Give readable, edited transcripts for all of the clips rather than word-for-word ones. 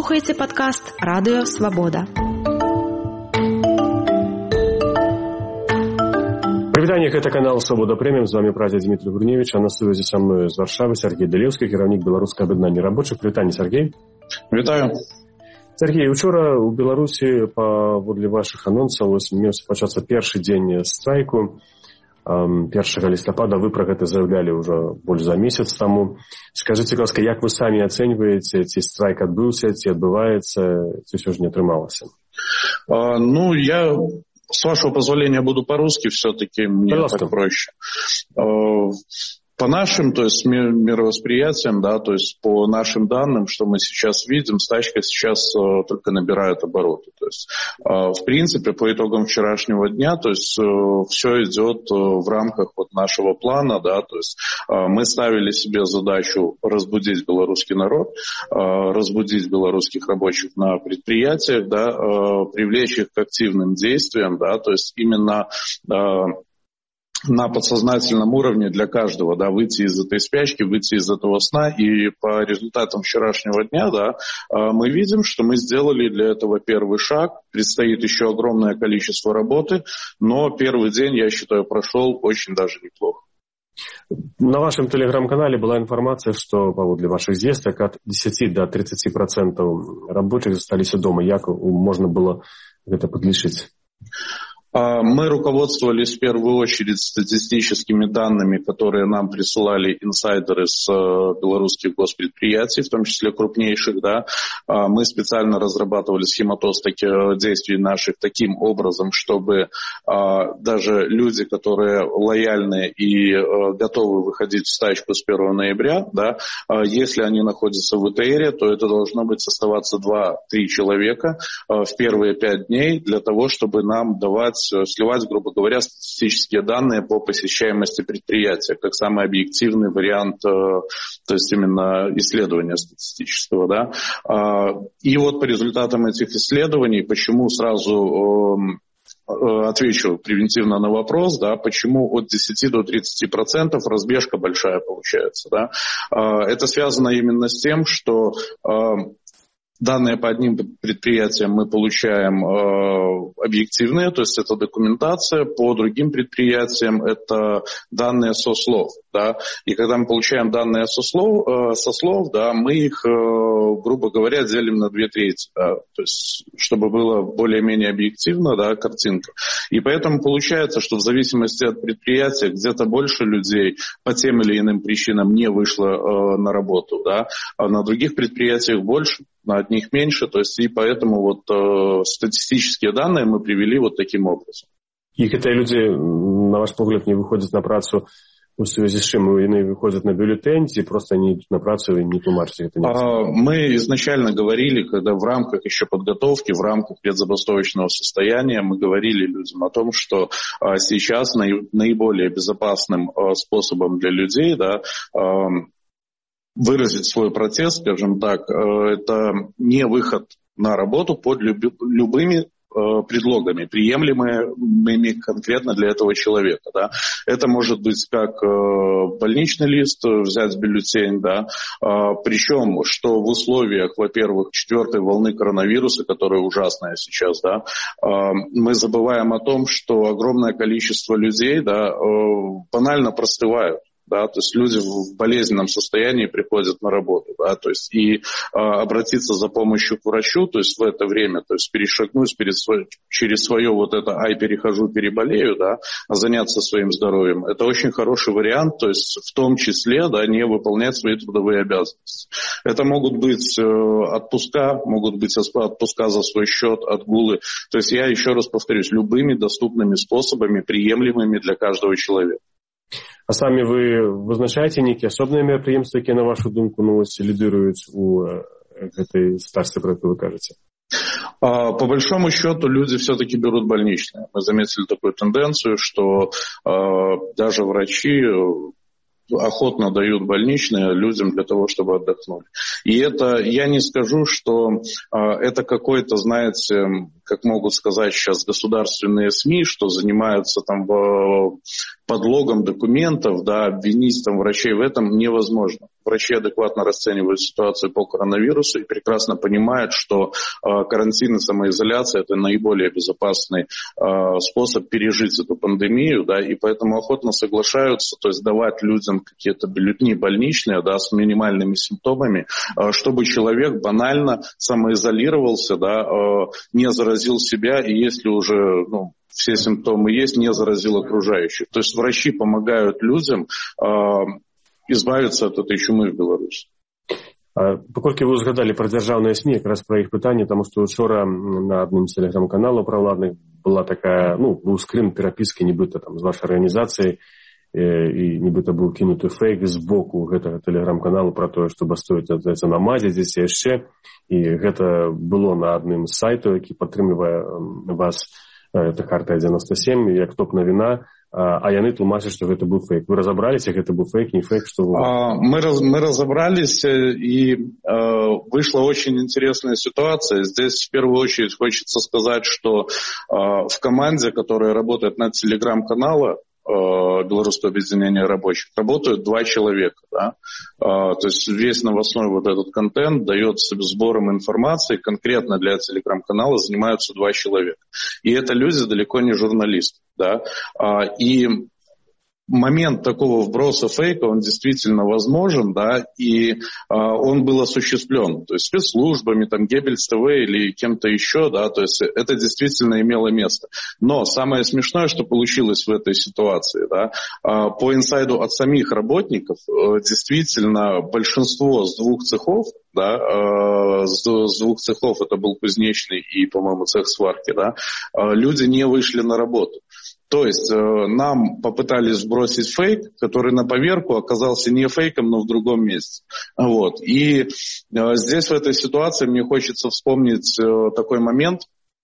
слухаеце падкаст Радыё Свабода. Прывітанне, гэта канал Свабода Прэміум, з вами прадзед Дмітрий Гурневич, а на сувязі са мною з Варшавы Сергей Далеўскі, кіраўнік беларускага аб'яднання рабочых. Прывітанне, Сергей. Вітаю. Сергей, учора ў Беларусі паводле вашых анонсаў меўся пачацца першы дзень страйку. 1 лістапада вы пра гэта заяўлялі ўжо больш за месяц таму. Скажыце, ласка, як вы самі ацэньваеце, ці страйк адбыўся, ці адбываецца, ці ўсё ж не атрымалася? Я, с вашего позволения, буду по-русски, все-таки мне так проще. По нашим, то есть мировосприятиям, да, то есть по нашим данным, что мы сейчас видим, стачка сейчас только набирает обороты. То есть, в принципе, по итогам вчерашнего дня, то есть все идет в рамках вот нашего плана, да, то есть мы ставили себе задачу разбудить белорусский народ, разбудить белорусских рабочих на предприятиях, да, привлечь их к активным действиям, да, то есть именно на подсознательном уровне для каждого, да, выйти из этой спячки, выйти из этого сна. И по результатам вчерашнего дня, да, мы видим, что мы сделали для этого первый шаг. Предстоит еще огромное количество работы, но первый день, я считаю, прошел очень даже неплохо. На вашем телеграм-канале была информация, что паводле ваших звестак от 10 до 30% рабочих засталіся дома. Як можно было это подлічыць? Мы руководствовались в первую очередь статистическими данными, которые нам присылали инсайдеры с белорусских госпредприятий, в том числе крупнейших. Да. Мы специально разрабатывали схематоз действий наших таким образом, чтобы даже люди, которые лояльны и готовы выходить в стачку с 1 ноября, да, если они находятся в ИТРе, то это должно быть оставаться 2-3 человека в первые 5 дней для того, чтобы нам сливать, грубо говоря, статистические данные по посещаемости предприятия, как самый объективный вариант, то есть именно исследования статистического. Да. И вот по результатам этих исследований, почему сразу отвечу превентивно на вопрос, да, почему от 10 до 30% разбежка большая получается. Да. Это связано именно с тем, что данные по одним предприятиям мы получаем объективные, то есть это документация, по другим предприятиям это данные со слов. Да? И когда мы получаем данные со слов, да, мы их, грубо говоря, делим на 2/3, да? То есть чтобы было более-менее объективно, да, картинка. И поэтому получается, что в зависимости от предприятия где-то больше людей по тем или иным причинам не вышло на работу, да? А на других предприятиях больше, на одних меньше, то есть и поэтому вот статистические данные мы привели вот таким образом. И когда люди, на ваш погляд, не выходят на працу у связи с чем они выходят на бюллетень, и просто не идут на працу и не тлумачат это? Мы изначально говорили, когда в рамках еще подготовки, в рамках предзабастовочного состояния, мы говорили людям о том, что сейчас наиболее безопасным способом для людей, да, выразить свой протест, скажем так, это не выход на работу под любыми предлогами, приемлемыми конкретно для этого человека. Да. Это может быть как больничный лист, взять бюллетень, да. Причем, что в условиях, во-первых, 4-й волны коронавируса, которая ужасная сейчас, да, мы забываем о том, что огромное количество людей, да, банально простывают. Да, то есть люди в болезненном состоянии приходят на работу, да, то есть и обратиться за помощью к врачу, то есть в это время, то есть перешагнуть через свое вот это перехожу, переболею, да, заняться своим здоровьем, это очень хороший вариант, то есть в том числе, да, не выполнять свои трудовые обязанности. Это могут быть отпуска, могут быть отпуска за свой счет, отгулы, то есть я еще раз повторюсь, любыми доступными способами, приемлемыми для каждого человека. А самі вы вызначаеце нейкія асобныя мерапрыемствы, якія, на вашу думку, лідыруюць у гэтай стачцы, про якую вы кажаце? По большому счету люди все-таки берут больничные. Мы заметили такую тенденцию, что даже врачи охотно дают больничные людям для того, чтобы отдохнули. И это, я не скажу, что это какой-то, знаете, как могут сказать сейчас государственные СМИ, что занимаются там подлогом документов, да, обвинить там врачей в этом невозможно. врачи адекватно расценивают ситуацию по коронавирусу и прекрасно понимают, что карантин и самоизоляция – это наиболее безопасный способ пережить эту пандемию, да, и поэтому охотно соглашаются, то есть давать людям какие-то бюллетени больничные, да, с минимальными симптомами, чтобы человек банально самоизолировался, да, не заразил себя, и если уже, все симптомы есть, не заразил окружающих. То есть врачи помогают людям избавиться от этой чумы в Беларуси. Паколькі вы згадалі пра дзяржаўныя СМІ, якраз пра іх пытанне, таму што учора на адным з тэлеграм-каналаў правладных была такая, быў скрин перапіскі нібыта там з вашай арганізацыяй, і нібыта быў кінуты фейк з боку гэтага тэлеграм-каналу пра тое, што бастуюць на мазе дзесь яшчэ, і гэта было на адным з сайтаў, які падтрымлівае вас, это Хартыя 97, як топ-навіна, а яны тлумачаць, што гэта быў фейк. Вы разобрались, гэта быў фейк, не фейк, что вы... Мы разобрались, и вышла очень интересная ситуация. Здесь в первую очередь хочется сказать, что в команде, которая работает над телеграм-каналом Белорусского объединения рабочих, работают 2 человека. Да? То есть весь новостной вот этот контент дается сбором информации, конкретно для телеграм-канала занимаются 2 человека. И это люди далеко не журналисты. Да? И момент такого вброса фейка, он действительно возможен, да, и он был осуществлен, то есть спецслужбами, там, Геббельс ТВ или кем-то еще, да, то есть это действительно имело место. Но самое смешное, что получилось в этой ситуации, да, по инсайду от самих работников, действительно большинство с 2 цехов, да, с 2 цехов, это был кузнечный и, по-моему, цех сварки, да, люди не вышли на работу. То есть нам попытались сбросить фейк, который на поверку оказался не фейком, но в другом месте. Вот. И здесь в этой ситуации мне хочется вспомнить такой момент.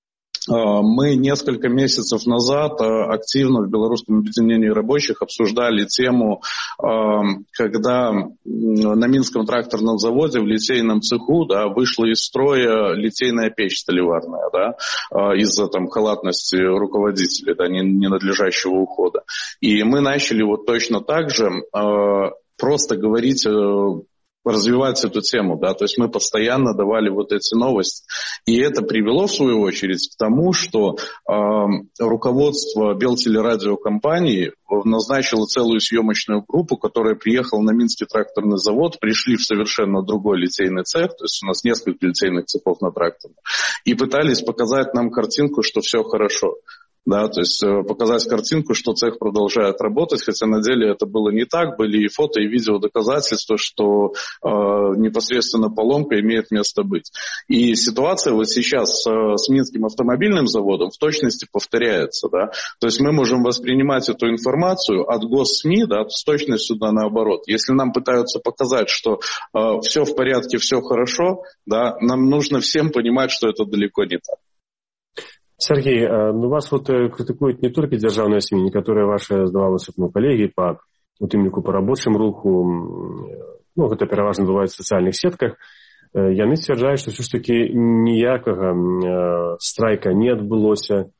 Мы несколько месяцев назад активно в Белорусском объединении рабочих обсуждали тему, когда на Минском тракторном заводе в литейном цеху, да, вышла из строя литейная печь столеварная, да, из-за там халатности руководителей, да, ненадлежащего ухода. И мы начали вот точно так же просто говорить, развивать эту тему, да, то есть мы постоянно давали вот эти новости. И это привело, в свою очередь, к тому, что руководство Белтелерадиокомпании назначило целую съемочную группу, которая приехала на Минский тракторный завод, пришли в совершенно другой литейный цех, то есть у нас несколько литейных цехов на тракторе, и пытались показать нам картинку, что все хорошо. Да, то есть показать картинку, что цех продолжает работать, хотя на деле это было не так, были и фото, и видео доказательства, что непосредственно поломка имеет место быть. И ситуация вот сейчас с Минским автомобильным заводом в точности повторяется. Да? То есть мы можем воспринимать эту информацию от госсми, да, с точностью да, наоборот. Если нам пытаются показать, что все в порядке, все хорошо, да, нам нужно всем понимать, что это далеко не так. Сергей, вас вот критикуют не только дзяржаўныя СМИ, некоторые ваши, здавалося б, коллеги по утымліку по рабочим руху, гэта пераважна бывает в социальных сетках, яны сцвярджаюць, што все ж таки ніякага страйка не адбылося,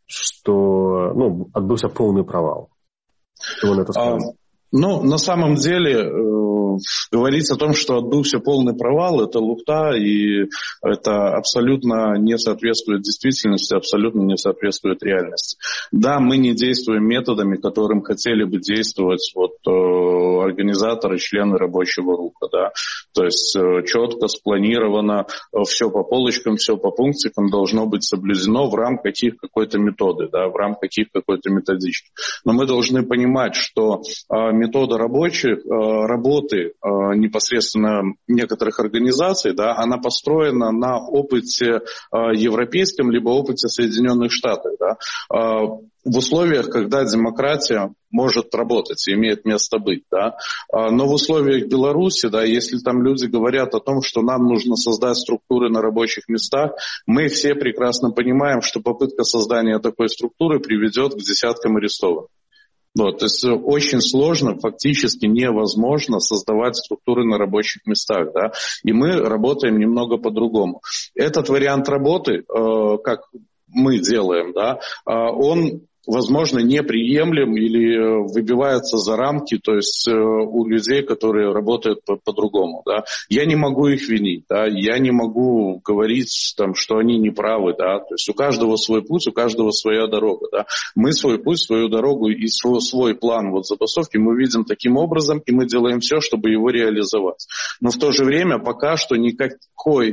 што адбыўся полный провал. Что вы на это скажете? На самом деле, говорить о том, что отбылся полный провал, это лухта, и это абсолютно не соответствует действительности, абсолютно не соответствует реальности. Да, мы не действуем методами, которым хотели бы действовать организаторы, члены рабочего руха, да. То есть четко, спланировано, все по полочкам, все по пунктикам должно быть соблюдено в рамках какой-то методы, да, в рамках какой-то методички. Но мы должны понимать, что метода работы непосредственно некоторых организаций, да, она построена на опыте европейском либо опыте Соединенных Штатов. Да. В условиях, когда демократия может работать и имеет место быть. Да. Но в условиях Беларуси, да, если там люди говорят о том, что нам нужно создать структуры на рабочих местах, мы все прекрасно понимаем, что попытка создания такой структуры приведет к десяткам арестованных. То есть очень сложно, фактически невозможно создавать структуры на рабочих местах. Да? И мы работаем немного по-другому. Этот вариант работы, как мы делаем, да, он возможно, неприемлем или выбивается за рамки, то есть у людей, которые работают по-другому. Да. Я не могу их винить, да, я не могу говорить, там, что они неправы. Да. То есть у каждого свой путь, у каждого своя дорога. Да. Мы свой путь, свою дорогу и свой план вот забастовки мы видим таким образом, и мы делаем все, чтобы его реализовать. Но в то же время пока что никакой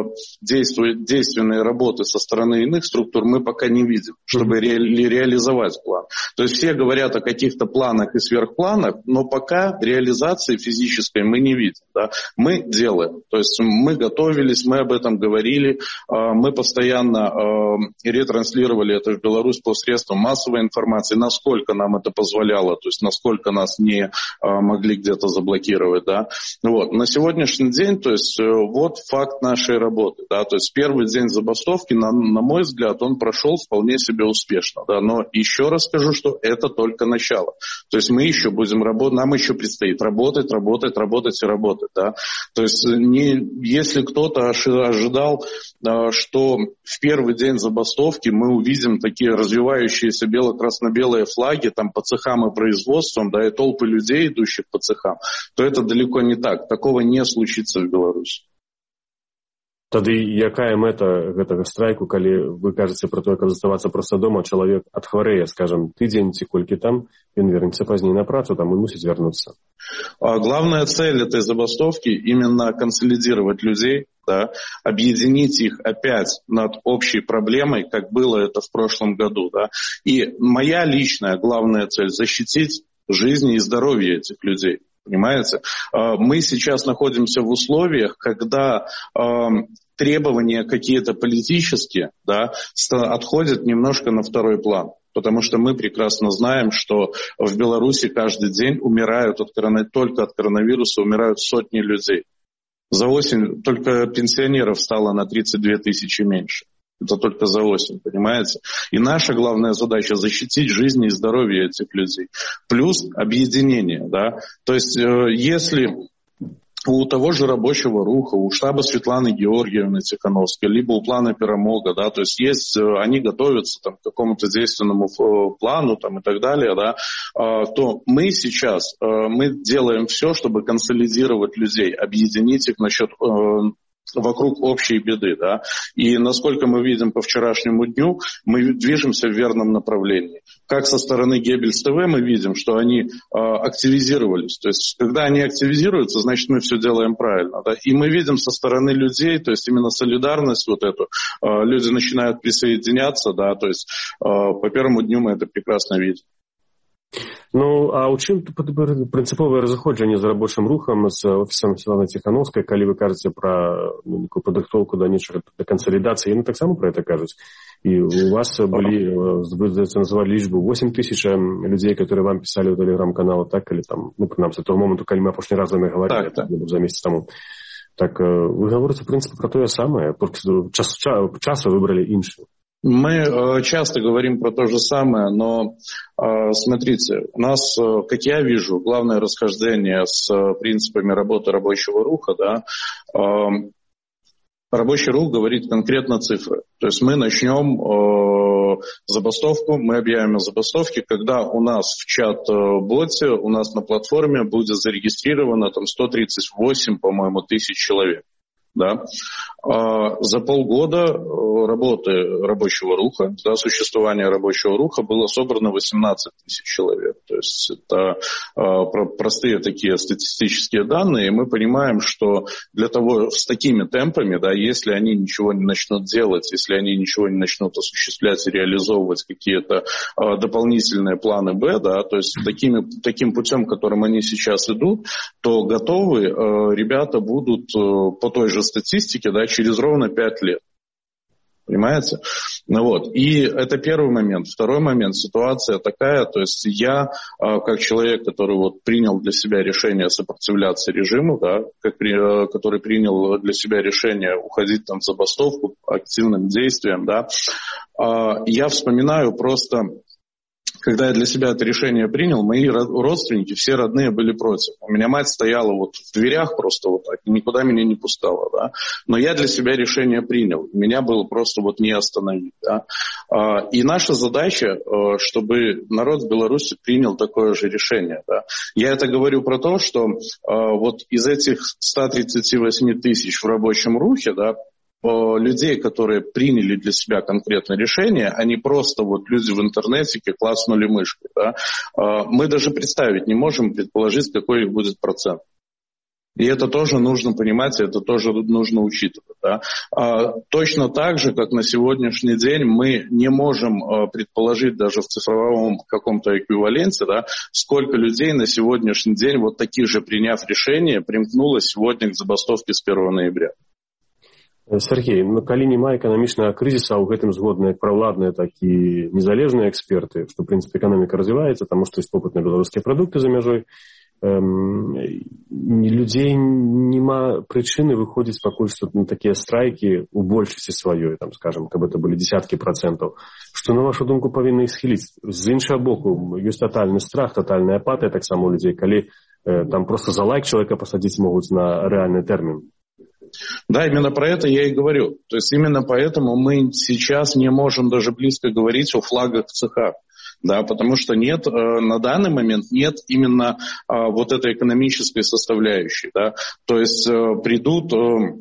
действенной работы со стороны иных структур мы пока не видим, чтобы реализовать план. То есть все говорят о каких-то планах и сверхпланах, но пока реализации физической мы не видим. Да? Мы делаем. То есть мы готовились, мы об этом говорили, мы постоянно ретранслировали это в Беларусь по средствам массовой информации, насколько нам это позволяло, то есть насколько нас не могли где-то заблокировать. Да? Вот. На сегодняшний день, то есть вот факт нашей работы. Да? То есть первый день забастовки, на мой взгляд, он прошел вполне себе успешно. Да? Но еще раз скажу, что это только начало. То есть мы еще будем работать, нам еще предстоит работать и работать. Да? То есть если кто-то ожидал, что в первый день забастовки мы увидим такие развивающиеся бело-красно-белые флаги там, по цехам и производствам, да, и толпы людей, идущих по цехам, то это далеко не так. Такого не случится в Беларуси. Тады якая мэта гэтага страйку, калі вы кажаце пра тое, каб заставацца проста дома, чалавек адхварэе, скажам, тыдзень ці колькі там, ён вернецца пазней на працу, там і мусіць вярнуцца. Главная цель этой забастовки именно консолидировать людей, да, объединить их опять над общей проблемой, как было это в прошлом году. Да. И моя личная главная цель — защитить жизни и здоровье этих людей. Понимаете? Мы сейчас находимся в условиях, когда требования какие-то политические, да, отходят немножко на второй план. Потому что мы прекрасно знаем, что в Беларуси каждый день умирают только от коронавируса умирают сотни людей. За осень только пенсионеров стало на 32 тысячи меньше. Это только за осень, понимаете? И наша главная задача — защитить жизнь и здоровье этих людей. Плюс объединение, да. То есть если у того же рабочего руха, у штаба Светланы Георгиевны Тихановской, либо у плана Перемога, да, то есть они готовятся там, к какому-то действенному плану там, и так далее, да, то мы сейчас мы делаем все, чтобы консолидировать людей, объединить их вокруг общей беды, да. И насколько мы видим по вчерашнему дню, мы движемся в верном направлении. Как со стороны Геббельс ТВ мы видим, что они активизировались. То есть, когда они активизируются, значит, мы все делаем правильно, да. И мы видим со стороны людей, то есть именно солидарность вот эту, люди начинают присоединяться, да, то есть по первому дню мы это прекрасно видим. Ну, а ў чым прынцыповае разыходжанне з рабочым рухам, з офісам Светланы Тихановскай, калі вы кажаце пра некую падрыхтоўку да нечага, да кансалідацыі, яны таксама пра гэта кажуць. І у вас былі, вы называлі лічбу 8 тысяч людзей, которые вам пісалі ў тэлеграм-каналы, так, калі там, ну, прынамсі, того моменту, калі мы апошні раз з вамі гаварылі, так, за месяц таму. Так, вы гаворыце, в прынцыпе, пра тое самае, часу выбралі іншы. Мы часто говорим про то же самое, но смотрите, у нас, как я вижу, главное расхождение с принципами работы рабочего руха, да, рабочий рух говорит конкретно цифры. То есть мы начнем забастовку, мы объявим о забастовке, когда у нас в чат-боте, у нас на платформе будет зарегистрировано там 138, по-моему, тысяч человек. Да. За полгода работы рабочего руха, да, существования рабочего руха было собрано 18 тысяч человек. То есть это простые такие статистические данные, и мы понимаем, что для того, с такими темпами, да, если они ничего не начнут делать, если они ничего не начнут осуществлять и реализовывать какие-то дополнительные планы Б, да, то есть таким путем, которым они сейчас идут, то готовы ребята будут по той же статистике, да, через ровно 5 лет. Понимаете? Ну вот. И это первый момент. Второй момент. Ситуация такая, то есть я, как человек, который вот принял для себя решение сопротивляться режиму, да, который принял для себя решение уходить там в забастовку активным действием, да, я вспоминаю просто когда я для себя это решение принял, мои родственники, все родные были против. У меня мать стояла вот в дверях просто вот так, и никуда меня не пускала, да. Но я для себя решение принял. Меня было просто вот не остановить, да. И наша задача, чтобы народ в Беларуси принял такое же решение, да. Я это говорю про то, что вот из этих 138 тысяч в рабочем рухе, да, людей, которые приняли для себя конкретное решение, они просто вот люди в интернете клацнули мышкой. Да? Мы даже представить не можем, предположить, какой будет процент. И это тоже нужно понимать, это тоже нужно учитывать. Да? Точно так же, как на сегодняшний день мы не можем предположить даже в цифровом каком-то эквиваленте, да, сколько людей на сегодняшний день, вот таких же приняв решение, примкнуло сегодня к забастовке с 1 ноября. Сергей, калі няма эканамічнага крызіса, а ў гэтым згодныя як праўладныя, так і незалежныя эксперты, што, в прынцыпе, эканоміка развіваецца, таму што ёсць попыт на беларускія прадукты за мяжой, людзей няма прычыны выходзіць пакуль што на такія страйкі ў большасці сваёй, там, скажем, каб это былі дзесяткі процентаў. Што, на вашу думку, павінны іх схіліць? З іншага боку, ёсць тотальны страх, тотальная апатыя таксама у людзей, калі там просто за лайк человека посадить могуць на рэальны тэрмін. Да, именно про это я и говорю. То есть именно поэтому мы сейчас не можем даже близко говорить о флагах в цехах. Да, потому что нет, на данный момент нет именно вот этой экономической составляющей. Да. То есть придут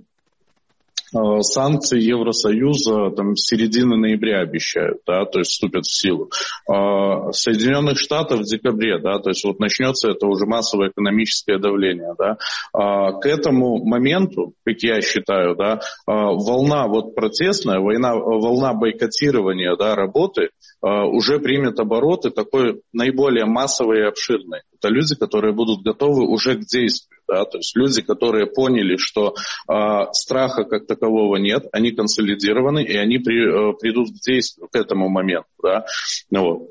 санкции Евросоюза там, с середины ноября обещают, да, то есть вступят в силу. Соединенных Штатов в декабре, да, то есть вот начнется это уже массовое экономическое давление, да. К этому моменту, как я считаю, да, волна вот протестная, волна бойкотирования, да, работы уже примет обороты такой наиболее массовой и обширной. Это люди, которые будут готовы уже к действию. Да, то есть люди, которые поняли, что страха как такового нет, они консолидированы, и они придут к действию к этому моменту. Да? Вот.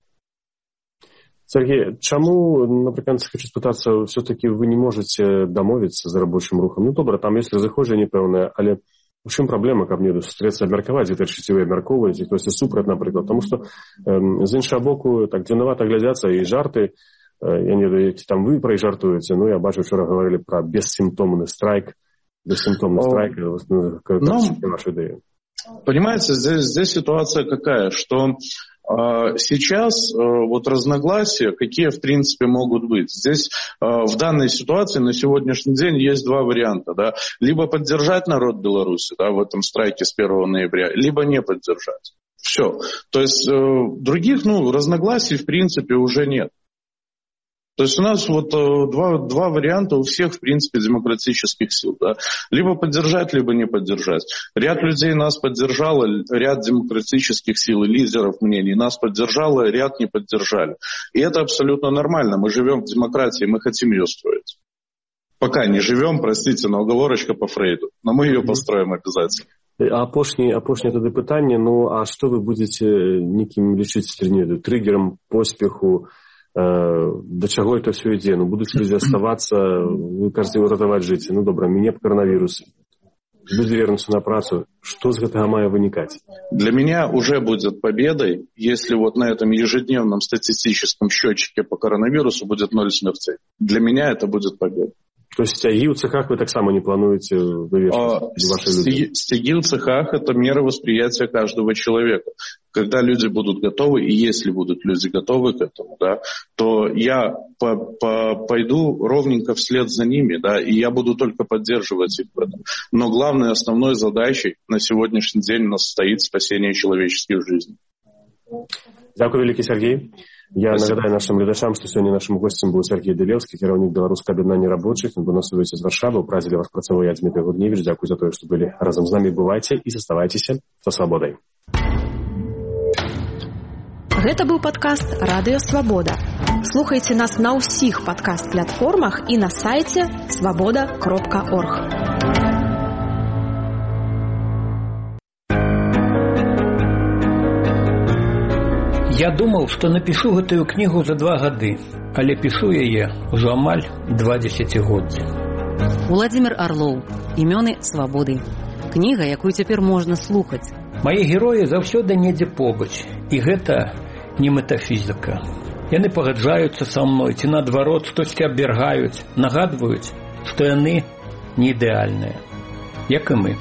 Сергей, чаму, напрыканцы, хочу спытацца, все-таки вы не можете домовиться за рабочим рухом? Ну, добра, там есть разыходжанне пэўнае, але у чым праблема, каб мне сустрэцца абмеркаваць, дзе тэрчыці вы абмяркоўваеце, хтосьці супраць, напрыклад, тому што з іншага боку так дзіўнавата глядзяцца і жарты. Я не ведаю, там вы про жартуете, но я бачу, вчера говорили про бессимптомный страйк. Бессимптомный страйк, как ваша идея? Понимаете, здесь ситуация какая, что сейчас вот разногласия, какие в принципе могут быть. Здесь в данной ситуации на сегодняшний день есть два варианта. Да? Либо поддержать народ Беларуси, да, в этом страйке с 1 ноября, либо не поддержать. Все. То есть других разногласий в принципе уже нет. То есть у нас вот два варианта у всех, в принципе, демократических сил. Да? Либо поддержать, либо не поддержать. Ряд людей нас поддержало, ряд демократических сил и лидеров мнений нас поддержало, ряд не поддержали. И это абсолютно нормально. Мы живем в демократии, мы хотим ее строить. Пока не живем, простите, но оговорочка по Фрейду. Но мы ее построим обязательно. Апошняе тады пытанне, а што вы будзеце некім лічыць триггером поспеху? Да чаго это все ідзе? Будуць людзі аставацца, вы кажаце, уратаваць жыццё. Добра, мне коронавирус. Люди вернутся на працу. Что с гэтага мае вынікаць? Для меня уже будет победой, если вот на этом ежедневном статистическом счетчике по коронавирусу будет 0 смертей. Для меня это будет победа. То есть стяги ў цехах вы таксама не плануеце вывешивать? Стяги ў цехах – это мера восприятия каждого человека. Когда люди будут готовы, и если будут люди готовы к этому, да, то я пойду ровненько вслед за ними, да, и я буду только поддерживать их в этом. Но главной основной задачей на сегодняшний день у нас стоит спасение человеческих жизней. Дякую, великий Сергей. Я нагадаю нашим глядачам, што сёння нашым гостем быў Сергей Дылеўскі, кіраўнік беларускага аб'яднання рабочых. Ён быў на сувязі з Варшавы. У празе для вас працаваў я, Дмітрий Гудневіч. Дзякуй за тое, што былі разам з намі. Бывайце і заставайцеся са свабодай. Гэта быў падкаст «Радыё Свабода». Слухайце нас на ўсіх падкаст-платформах і на сайце свабода.орг. Я думаў, што напішу гэтую кнігу за 2 гады, але пішу яе ўжо амаль 20 годдзя. Уладзімір Арлоў. Імёны свабоды. Кніга, якую цяпер можна слухаць. Мае героі заўсёды недзе побач. І гэта не метафізіка. Яны пагаджаюцца са мной, ці наадварот штосьці абвяргаюць, нагадваюць, што яны не ідэальныя, як і мы.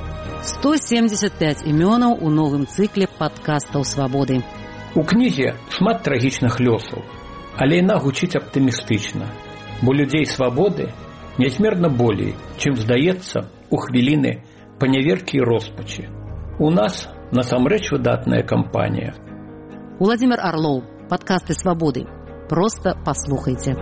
175 імёнаў у новым цыкле падкастаў «Свабоды». У кнізе шмат трагічных лёсаў, але яна гучыць аптымістычна, бо людзей свабоды нязмерна болей, чым здаецца у хвіліны паняверкі і роспачы. У нас насамрэч выдатная кампанія. Уладзімір Арлоў, падкасты «Свабоды». Проста паслухайце.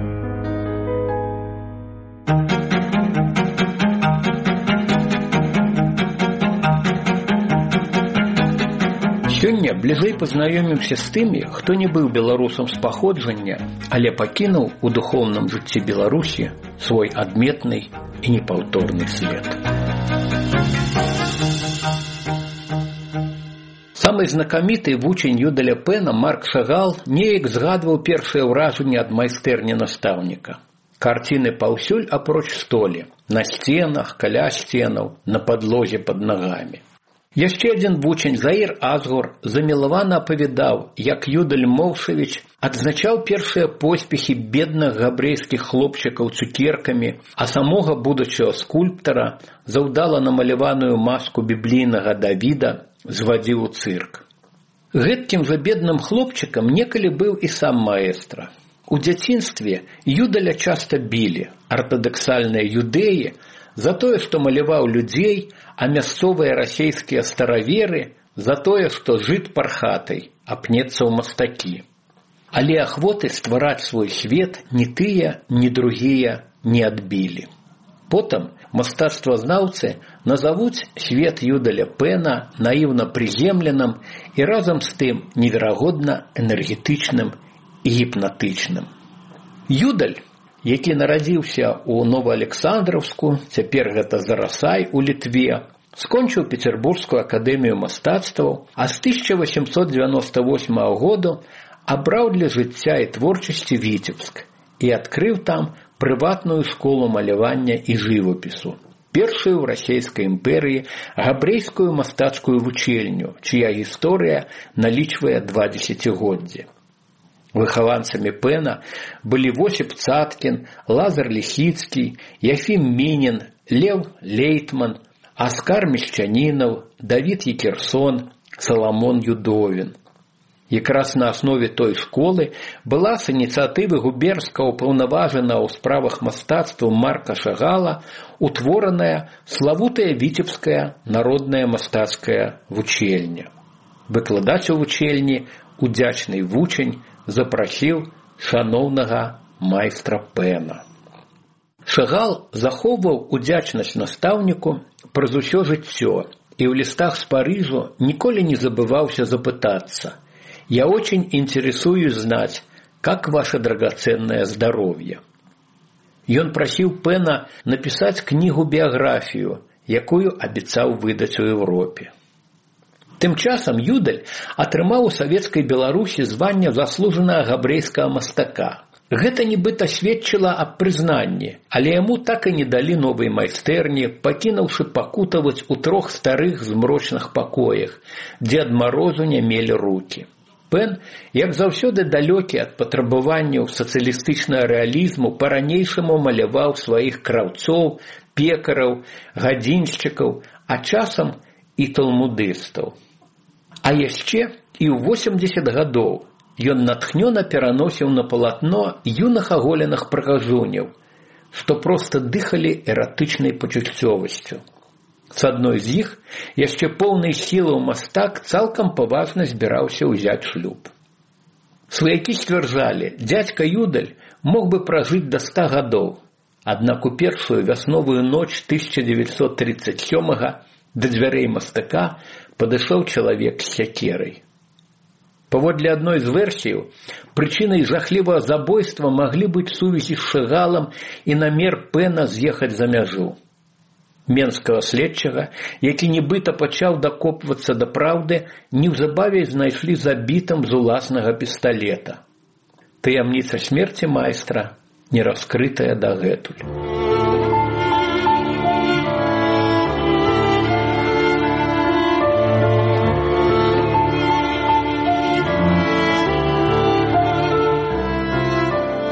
Сёння бліжэй пазнаёмімся з тымі, хто не быў беларусам з паходжання, але пакінуў у духоўным жыцці Беларусі свой адметны і непаўторны след. Самы знакаміты вучань Юдаля Пэна Марк Шагал неяк згадваў першае ўражанне ад майстэрні настаўніка. Карціны паўсюль апроч столі, на сценах, каля сценаў, на падлозе пад нагамі. Яшчэ адзін вучань Заір Азгур замілавана апавядаў, як Юдаль Моўшавіч адзначаў першыя поспехі бедных габрэйскіх хлопчыкаў цукеркамі, а самога будучага скульптара за ўдала намаляваную маску біблійнага Давіда звадзіў у цырк. Гэткім жа бедным хлопчыкам некалі быў і сам маэстра. У дзяцінстве Юдаля часта білі, артадаксальныя юдэі, за тое, што маляваў людзей, а мясцовыя расейскія стараверы за тое, што жыт пархатай, апнецца ў мастакі. Але ахвоты ствараць свой свет ні тыя, ні другія не адбілі. Потым мастацтвазнаўцы назавуць свет Юдаля Пэна наіўна прыземленым і разам з тым неверагодна энергетычным і гіпнатычным. Юдаль, які нарадзіўся ў Новаалександраўску, цяпер гэта Зарасай у Літве, скончыў Петербургскую акадэмію мастацтваў, а з 1898 году абраў для жыцця і творчасці Віцебск і адкрыў там прыватную школу малявання і жывапісу, першую ў расійскай імперыі габрэйскую мастацкую вучэльню, чыя гісторыя налічвае 2 дзесяцігоддзі. Выхаванцамі Пэна былі Восіп Цаткін, Лазар Ліхіцкі, Яфім Мінін, Лев Лейтман, Аскар Мещанінаў, Давід Екерсон, Саламон Юдовін. Якраз на аснове той школы была з ініцыятывы губернскага ўпаўнаважанага ў справах мастацтва Марка Шагала утвораная славутая Віцебская народная мастацкая вучэльня. Выкладаць у вучэльні удзячны вучань запрасіў шаноўнага майстра Пэна. Шагал захоўваў удзячнасць настаўніку праз усё жыццё і ў лістах з Парыжу ніколі не забываўся запытацца: «Я очень интересуюсь знать, как ваше драгоценное здоровье». Ён прасіў Пэна напісаць кнігу-біяграфію, якую абяцаў выдаць у Еўропе. Тым часам Юдаль атрымаў у савецкай Беларусі званне заслужанага габрэйскага мастака. Гэта нібыта сведчыла аб прызнанні, але яму так і не далі новай майстэрні, пакінуўшы пакутаваць у 3 старых змрочных пакоях, дзе ад марозу не мелі рукі. Пэн, як заўсёды далёкі ад патрабаванняў сацыялістычнага рэалізму, па-ранейшаму маляваў сваіх краўцоў, пекараў, гадзіншчыкаў, а часам і талмудыстаў. А яшчэ і ў 80 гадоў ён натхнёна пераносіў на палатно юных аголеных прыгажуняў, што проста дыхалі эратычнай пачуццёвасцю. З адной з іх яшчэ поўнай сілаў мастак цалкам паважна збіраўся ўзяць шлюб. Сваякі сцвярджалі, дзядзька Юдаль мог бы пражыць да 100 гадоў, аднак у першую вясновую ноч 1937-га да дзвярэй мастака падышоў чалавек з сякерай. Паводле адной з версіяў, прычынай жахлівага забойства маглі быць сувязі з Шагалам і намер Пэна з'ехаць за мяжу. Менскага следчага, які нібыта пачаў дакопвацца да праўды, неўзабаве знайшлі забітым з уласнага пісталета. Таямніца смерці майстра не раскрытая дагэтуль.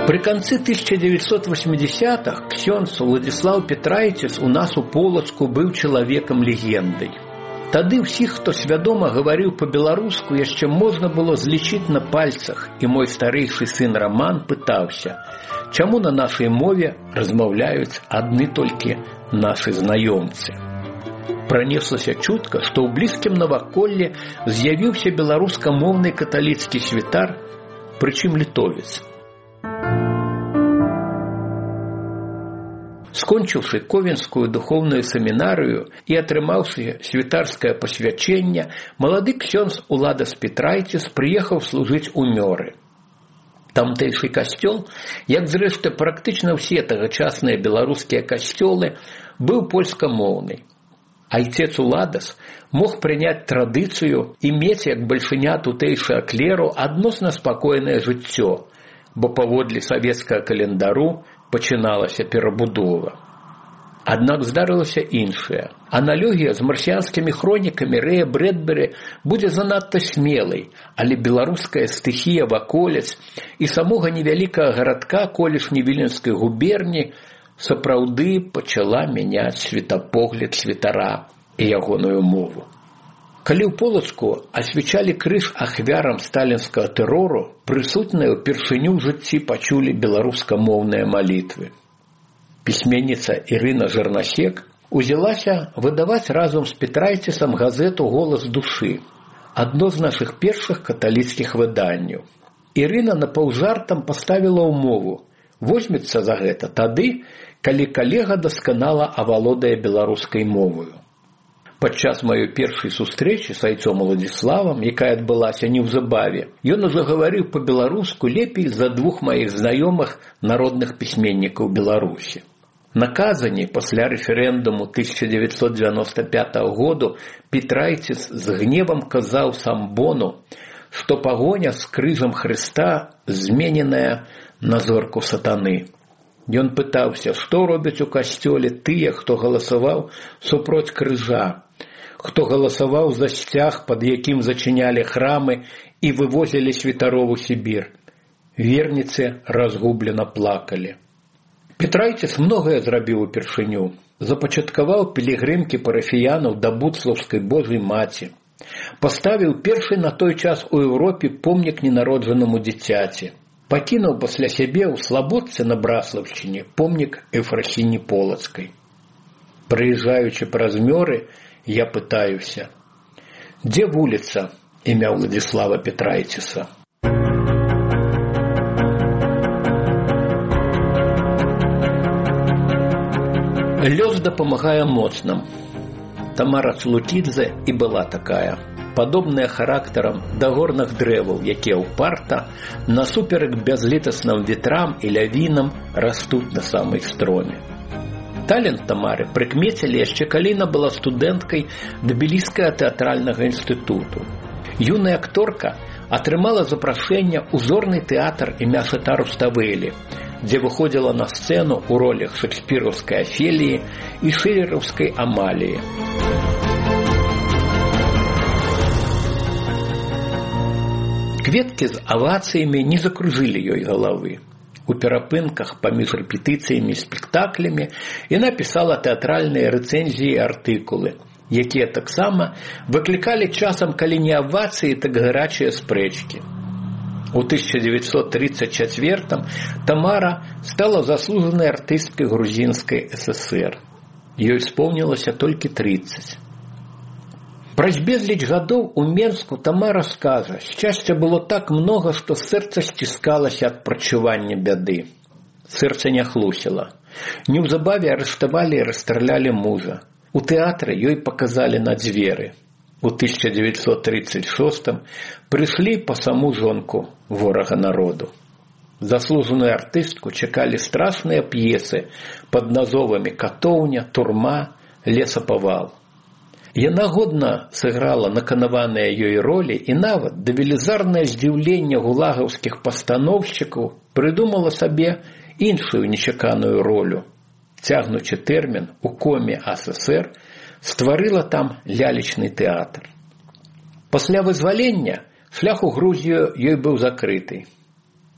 Пры канцы 1980-х ксёндз Уладзіслаў Петрайціс у нас у Полацку быў чалавекам-легендай. Тады ўсіх, хто свядома гаварыў па-беларуску, яшчэ можна было злічыць на пальцах, і мой старэйшы сын Раман пытаўся, чаму на нашай мове размаўляюць адны толькі нашы знаёмцы. Пранеслася чутка, што ў блізкім наваколлі з'явіўся беларускамоўны каталіцкі святар, прычым літовец. Скончыўшы Ковенскую духоўную семінарыю і атрымаўшы святарскае пасвячэнне, малады ксёндз Уладас Петрайціс прыехаў служыць у Мёры. Тамтэйшы касцёл, як зрэшты практычна ўсе тагачасныя беларускія касцёлы, быў польскамоўны. Айцец Уладас мог прыняць традыцыю і мець, як бальшыня тутэйшага клеру, адносна спакойнае жыццё, бо паводле савецкага календару пачыналася перабудова. Аднак здарылася іншае. Аналогія з марсіанскімі хронікамі Рэя Брэдбері будзе занадта смелай, але беларуская стыхія ваколіц і самога невялікага гарадка колішняй Віленскай губерні сапраўды пачала мяняць светапогляд святара і ягоную мову. Калі ў Полацку асвячалі крыж ахвярам сталінскага тэрору, прысутныя ўпершыню ў жыцці пачулі беларускамоўныя малітвы. Пісьменніца Ірына Жырнасек узялася выдаваць разам з Петрайцісам газету «Голас душы», адно з нашых першых каталіцкіх выданняў. Ірына напаўжартам паставіла ўмову: возьмецца за гэта тады, калі калега дасканала авалодае беларускай моваю. Падчас маёй першай сустрэчы з айцом Уладзіславам, якая адбылася неўзабаве, ён ужо гаварыў па-беларуску лепей за двух маіх знаёмых народных пісьменнікаў Беларусі. На Казані пасля рэферэндуму 1995 году Петрайціс з гневам казаў Самбону, што пагоня з крыжам Хрыста змененая на зорку сатаны. Ён пытаўся, што робяць у касцёле тыя, хто галасаваў супроць крыжа, хто галасаваў за сцяг, пад якім зачынялі храмы і вывозілі святароў у Сібір. Верніцы разгублена плакалі. Петрайціс многае зрабіў упершыню. Запачаткаваў пілігрымкі парафіянаў да Буцлаўскай Божай Маці. Паставіў першы на той час у Еўропе помнік ненароджанаму дзіцяці. Пакінуў пасля сябе ў Слабодцы на Браслаўшчыне помнік Ефрасіні Полацкай. Прыязджаючы праз Мёры, я пытаюся, дзе вуліца імя Уладзіслава Петрайціса? Лёс дапамагае моцным. Тамара Цлукідзе і была такая, падобная характарам да горных дрэваў, якія ўпарта, насуперак бязлітасным ветрам і лявінам растуць на самай строме. Талент Тамары прыкмецілі яшчэ калі яна была студэнткай Тбіліскага тэатральнага інстытуту. Юная акторка атрымала запрашэнне ў зорны тэатр імя Шэта Руставэлі, дзе выходзіла на сцэну ў ролях шекспіраўскай Афеліі і шылераўскай Амаліі. Кветкі з авацыямі не закружылі ёй галавы. У перапынках паміж рэпетыцыямі і спектаклямі яна пісала тэатральныя рэцэнзіі і артыкулы, якія таксама выклікалі часам, калі не авацыі, так гарачыя спрэчкі. У 1934-м Тамара стала заслужанай артысткай грузінскай ССР. Ёй споўнілася толькі 30. Праз безліч гадоў у Менску Тамара скажа, шчасця было так многа, што сэрца сціскалася ад прачування бяды. Сэрца не хлусіла. Неўзабаве арыштавалі і расстралялі мужа. У тэатры ёй паказалі на дзверы. У 1936-м прыйшлі па саму жонку ворага народу. Заслужаную артыстку чакалі страшныя п'есы пад назовамі «Катоўня», «Турма», «Лесапавал». Яна годна сыграла наканаваныя ёй ролі і нават да велізарнае здзіўлення гулагаўскіх пастаноўшчыкаў прыдумала сабе іншую нечаканую ролю. Цягнучы тэрмін у коме АССР, стварыла там лялечны тэатр. Пасля вызвалення шлях у Грузію ёй быў закрыты.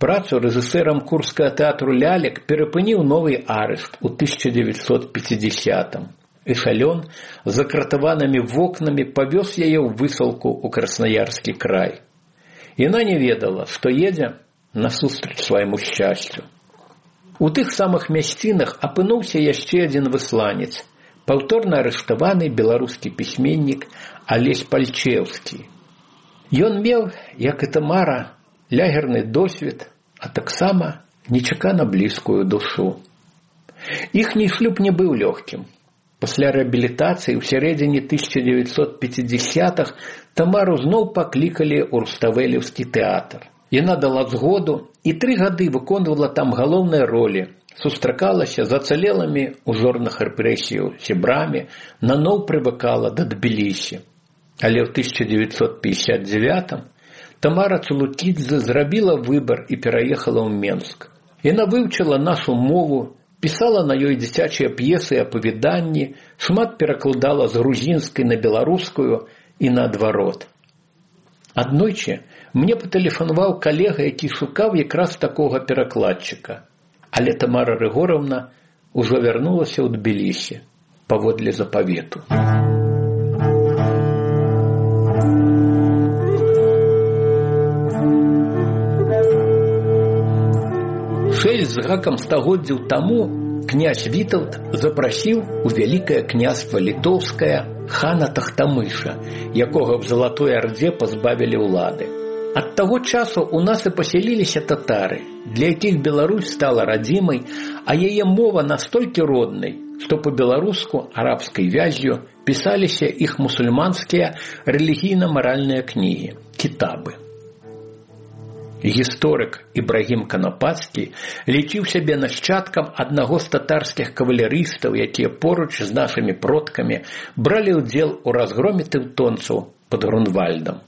працу рэжысэрам курскага тэатру лялек перапыніў новы арышт у 1950-м. Эшалён з закратаванымі вокнамі павёз яе ў высылку ў Краснаярскі край. Яна не ведала, што едзе насустрач свайму шчасцю. У тых самых мясцінах апынуўся яшчэ адзін высланец, паўторна арыштаваны беларускі пісьменнік Алесь Пальчеўскі. Ён меў, як і Тамара, лягерны досвед, а таксама нечакана блізкую душу. Іхні шлюб не быў лёгкім. Пасля рэабілітацыі ў сярэдзіне 1950-х Тамару зноў паклікалі ў Руставелеўскі тэатр. Яна дала згоду і 3 гады выконвала там галоўныя ролі, сустракалася з ацалелымі ў зорных рэпрэсіяў сябрамі, наноў прывыкала да Тбілісі. Але ў 1959-м Тамара Цулукідзе зрабіла выбар і пераехала ў Менск. Яна вывучыла нашу мову, пісала на ёй дзіцячыя п'есы і апавяданні, шмат перакладала з грузінскай на беларускую і наадварот. Аднойчы мне патэлефанаваў калега, які шукаў якраз такога перакладчыка. Але Тамара Рыгоровна ўжо вярнулася ў Тбілісі паводле запавету. 6 з гакам стагоддзяў таму князь Вітаўт запрасіў у вялікае княства літоўскае хана Тахтамыша, якога в Залатой Ордзе пазбавілі ўлады. Ад таго часу у нас і пасяліліся татары, для якіх Беларусь стала радзімай, а яе мова настолькі роднай, што па-беларуску арабскай вяззю пісаліся іх мусульманскія рэлігійна-маральныя кнігі, кітабы. Гісторык Ібрагім Канапацкі лічыў сябе нашчадкам аднаго з татарскіх кавалерыстаў, якія поруч з нашымі продкамі бралі ўдзел у разгроме тэўтонцаў пад Грунвальдам.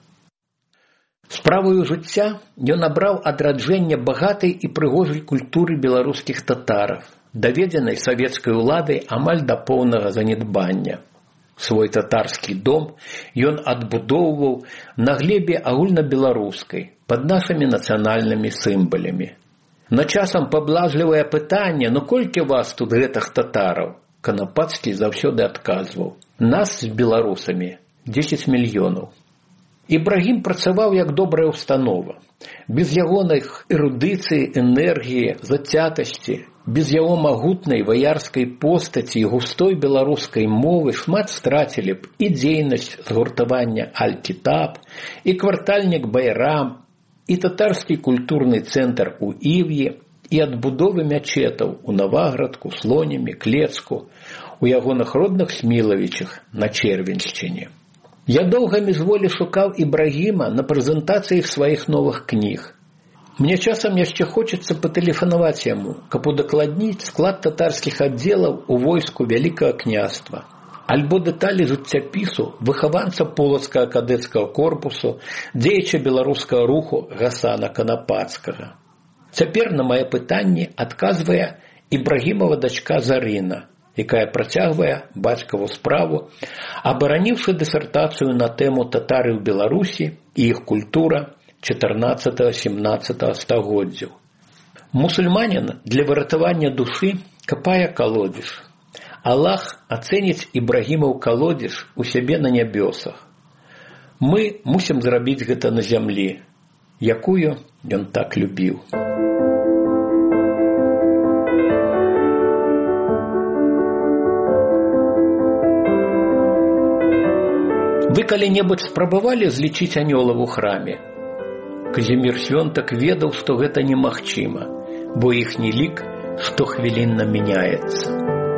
Справаю жыцця ён набраў адраджэнне багатай і прыгожай культуры беларускіх татараў, даведзенай савецкай уладай амаль да поўнага занядбання. Свой татарскі дом ён адбудоўваў на глебе агульнабеларускай, пад нашымі нацыянальнымі сімвалямі. На часам паблажлівае пытанне, ну колькі вас тут гэтых татараў? Канапацкі заўсёды адказваў: нас з беларусамі 10 мільёнаў. Ібрагім працаваў як добрая установа. Без ягоных эрудыцыі, энергіі, зацятасці, без яго магутнай ваярскай постаці і густой беларускай мовы шмат страцілі б і дзейнасць згуртавання Аль-Кітаб, і квартальнік Байрам, і татарскі культурны цэнтр у Ів'і, і адбудовы мячэтаў у Наваградку, Слонімі, Клецку, у ягоных родных Смілавічах на Чэрвеншчыне. Я доўга міжволі шукаў Ібрагіма на прэзентацыях сваіх новых кніг. Мне часам яшчэ хочацца патэлефанаваць яму, каб удакладніць склад татарскіх аддзелаў у войску Вялікага княства, альбо дэталі жыццяпісу выхаванца полацкага кадэцкага корпусу, дзеяча беларускага руху Гасана Канапацкага. Цяпер на мае пытанні адказвае Ібрагімова дачка Зарына, якая працягвае бацькаву справу, абараніўшы дысертацыю на тэму татары ў Беларусі і іх культура 14-17 стагоддзяў. Мусульманін для выратавання душы капае калодзеж. Аллах ацэніць Ібрагімаў калодзеж у сябе на нябёсах. Мы мусім зрабіць гэта на зямлі, якую ён так любіў. Вы калі-небудзь спрабавалі злічыць анёлаў у храме? Казімір Свёнтак ведаў, што гэта немагчыма, бо іхні лік штохвілінна мяняецца.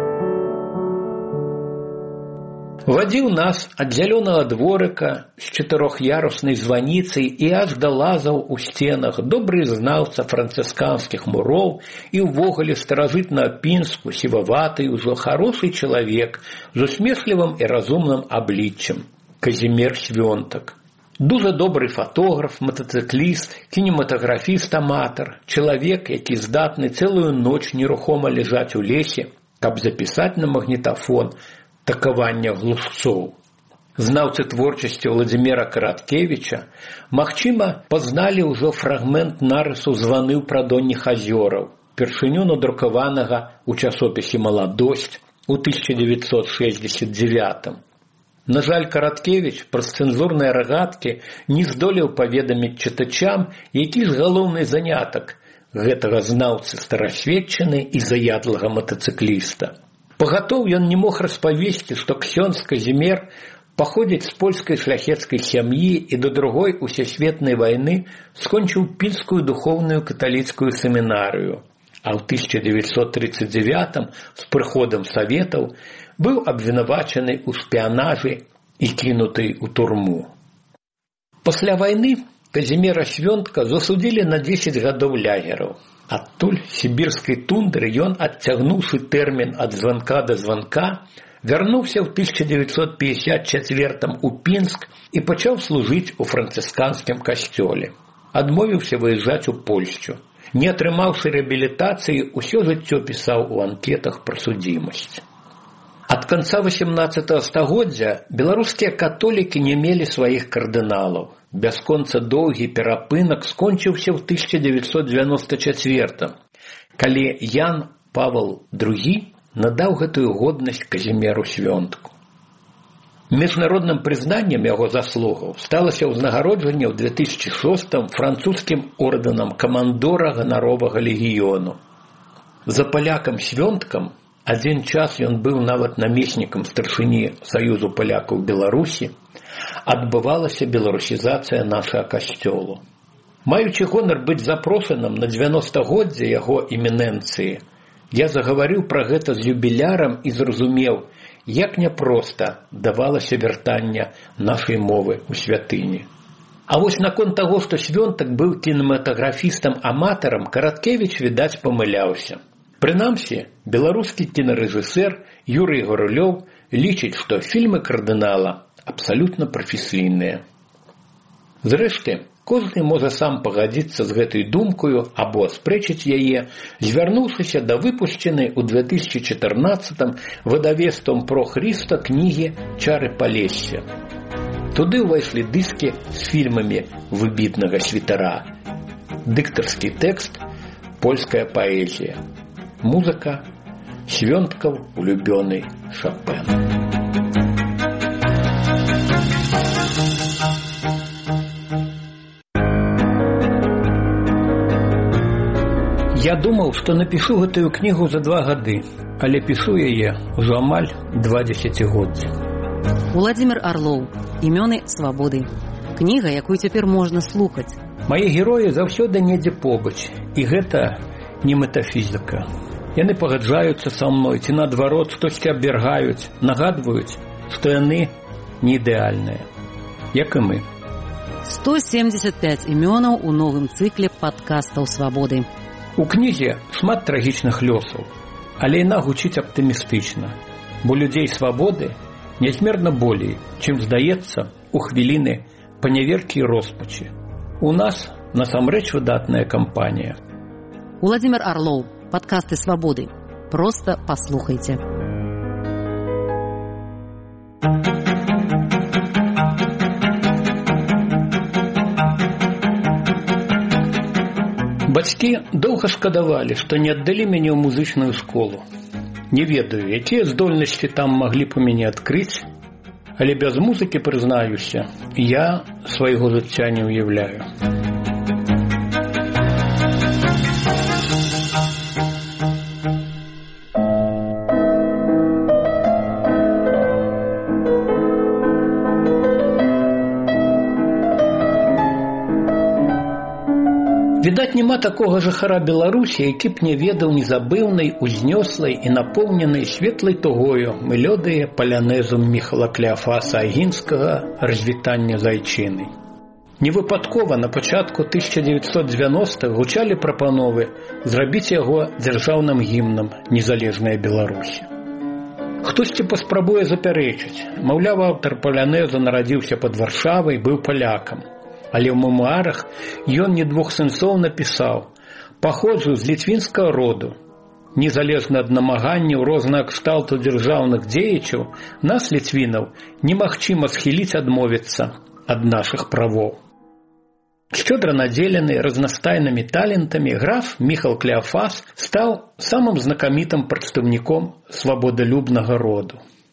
Вадзіў нас ад зялёнага дворыка з 4-яруснай званіцай і аж да лазаў у сценах добры знаўца францысканскіх муроў і ўвогуле старажытна-апінску сіваваты ўжо харошы чалавек з усмешлівым і разумным абліччам. Казімір Свёнтак. Дужа добры фотограф, матацыкліст, кінематаграфіст-аматар, чалавек, які здатны цэлую ноч нерухома ляжаць у лесе, каб запісаць на магнітафон такавання глушцоў. Знаўцы творчасці Владзіміра Караткевіча, магчыма, пазналі ўжо фрагмент нарысу «Званы ў прадонніх азёраў», першыню надрукаванага ў часопісе «Маладосць» у 1969. На жаль, Караткевіч праз цэнзурныя рагаткі не здолеў паведаміць чытачам, які ж галоўны занятак гэтага знаўцы старасветчыны і заядлага матацыкліста. Пагатоў ён не мог распавесці, што ксёндз Казімер паходзіць з польскай шляхецкай сям'і і да другой усесветнай вайны скончыў пінскую духоўную каталіцкую семінарыю, а ў 1939 з прыходам саветаў быў абвінавачаны ў шпіянажы і кінуты ў турму. Пасля вайны Казімера Свёнтка засудзілі на 10 гадоў лягераў. Адтуль сібірскай тундры ён, адцягнуўшы тэрмін ад званка да званка, вярнуўся ў 1954 у Пінск і пачаў служыць у францысканскім касцёле. Адмовіўся выязджаць у Польшчу. Не атрымаўшы рэабілітацыі, усё жыццё пісаў у анкетах пра судзімасць. Ад канца 18 стагоддзя беларускія католікі не мелі сваіх кардыналаў. Бясконца доўгі перапынак скончыўся ў 1994, калі Ян Павел II надаў гэтую годнасць Казімеру Свёнтку. Міжнародным прызнаннем яго заслугаў сталася ўзнагароджанне ў 2006 французскім ордэнам камандора ганаровага легіёну. За палякам Свёнткам адзін час ён быў нават намеснікам старшыні Саюзу палякаў Беларусі, адбывалася беларусізацыя нашага касцёлу. Маючы гонар быць запрошаным на 90-годдзе яго эмінэнцыі, я загаварыў пра гэта з юбілярам і зразумеў, як няпроста давалася вяртанне нашай мовы ў святыні. А вось наконт таго, што Свёнтак быў кінематаграфістам-аматарам, Караткевіч, відаць, памыляўся. Прынамсі, беларускі кінарэжысэр Юрый Гарулёў лічыць, што фільмы кардынала абсалютна прафесійныя. Зрэшты, кожны можа сам пагадзіцца з гэтай думкаю або аспрэчыць яе, звярнуўшыся да выпушчанай у 2014 выдавецтвам «Про Христа» кнігі «Чары Палесся». Туды ўвайшлі дыскі з фільмамі выбітнага святара, дыктарскі тэкст, польская паэзія, музыка, Свёнткаў улюбёны Шопен. Я думаў, што напішу гэтую кнігу за 2 гады, але пішу яе ўжо амаль 2 дзесяцігоддзі. Уладзімір Арлоў. Імёны свабоды. Кніга, якую цяпер можна слухаць. Мае героі заўсёды недзе побач, і гэта не метафізіка. Яны пагаджаюцца са мной, ці наадварот штосьці абвяргаюць, нагадваюць, што яны не ідэальныя, як і мы. 175 імёнаў у новым цыкле падкастаў свабоды. У кнізе шмат трагічных лёсаў, але яна гучыць аптымістычна, бо людзей свабоды нязмерна болей, чым здаецца у хвіліны паняверкі і роспачы. У нас насамрэч выдатная кампанія. Уладзімір Арлоў. Падкасты свабоды. Проста паслухайце. Бацькі доўга шкадавалі, што не аддалі мяне ў музычную школу. Не ведаю, якія здольнасці там маглі б у мяне адкрыць, але без музыкі, прызнаюся, я свайго жыцця не ўяўляю. Відаць, няма такога жыхара Беларусі, які б не ведаў незабыўнай, узнёслай і напоўненай светлай тугою мелодыі палянезу Міхала Клеафаса Агінскага «Развітанне зайчыны». Невыпадкова на пачатку 1990-х гучалі прапановы зрабіць яго дзяржаўным гімнам незалежнай Беларусі. Хтосьці паспрабуе запярэчыць, маўляў, аўтар палянезу нарадзіўся пад Варшавай, быў палякам. Але ў мемуарах ён не двухсэнсоўна пісаў: «Паходжу з літвінскага роду. незалежна ад намаганняў рознага кшталту дзяржаўных дзеячаў, нас, ліцвінаў, немагчыма схіліць адмовіцца ад нашых правоў. Шчодра надзелены разнастайнымі талентамі, граф Міхал Клеафас стаў самым знакамітым прадстаўніком свабодалюбнага роду.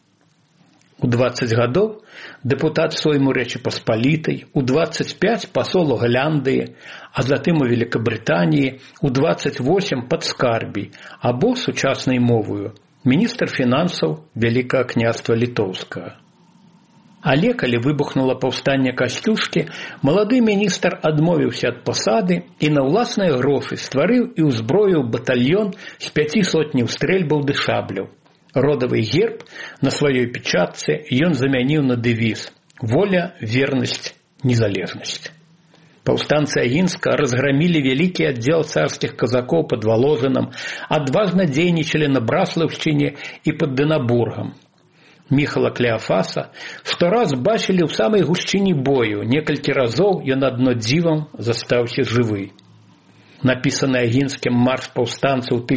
У 20 гадоў дэпутат Сойму Рэчы Паспалітай, у 25 пасол у Галляндыі, а затым у Великабрытаніі, у 28 падскарбій, або сучаснай мовою міністр фінансаў Вялікага княства Літоўскага. Але калі выбухнула паўстанне Касцюшкі, малады міністр адмовіўся ад пасады і на ўласныя грошы стварыў і ўзброіў батальён з 500 стрэльбаў ды шабляў. Родавы герб на сваёй печатцы ён замяніў на дэвіз «Воля, вернасць, незалежнасць». Паўстанцы Агінска разграмілі вялікі аддзел царскіх казакоў пад Валожынам, адважна дзейнічалі на Браслаўшчыне і пад Дынабургам. Міхала Клеафаса штораз бачылі ў самай гушчыні бою, некалькі разоў ён адно дзівам застаўся жывы. Напісаны Агінскім марш паўстанцаў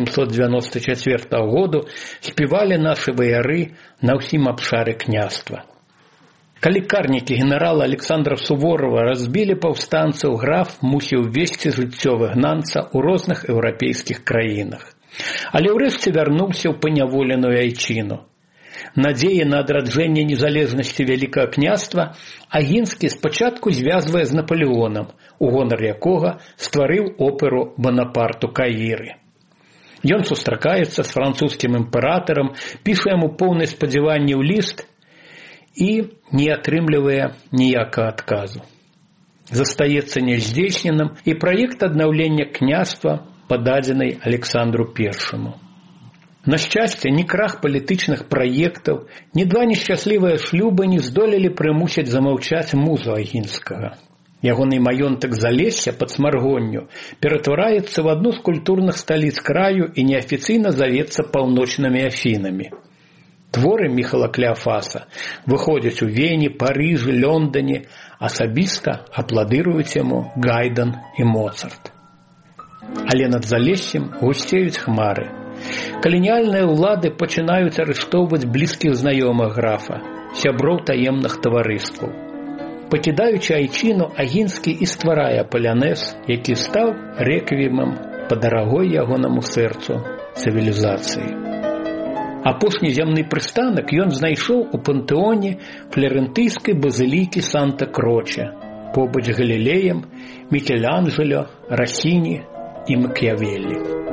1794 году спявалі нашы ваяры на ўсім абшары княства. Калі карнікі генерала Александра Суворова разбілі паўстанцаў, граф мусіў весці жыццё выгнанца ў розных еўрапейскіх краінах. Але ўрэшце вярнуўся ў паняволеную айчыну. Надзеі на адраджэнне незалежнасці Вялікага княства Агінскі спачатку звязвае з Напалеонам, у гонар якога стварыў оперу «Бонапарту Каіры». Ён сустракаецца з французскім імператарам, піша яму поўны спадзяванняў ліст і не атрымлівае ніякага адказу. Застаецца няздзейсненым і праект аднаўлення княства, пададзены Александру I. На шчасце, ні крах палітычных праектаў, ні два нешчаслівыя шлюбы не здолелі прымусіць замаўчаць музу Агінскага. Ягоны маёнтак Залесся пад Смаргонню ператвараецца в адну з культурных сталіц краю і неафіцыйна завецца паўночнымі Афінамі. Творы Міхала Клеафаса выходзяць у Вені, Парыжы, Лондоне, асабіста апладыруюць яму Гайден і Моцарт. Але над Залессем гусцеюць хмары. Каланіяльныя ўлады пачынаюць арыштоўваць блізкіх знаёмых графа, сяброў таемных таварыстваў. Пакідаючы айчыну, Агінскі і стварае палянэз, які стаў рэквіемам па дарагой ягонаму сэрцу цывілізацыі. Апошні зямны прыстанак ён знайшоў у пантэоне фларэнтыйскай базылікі Санта-Кроче, побач з Галілеем, Мікеланджело, Расіні і Макіявеллі.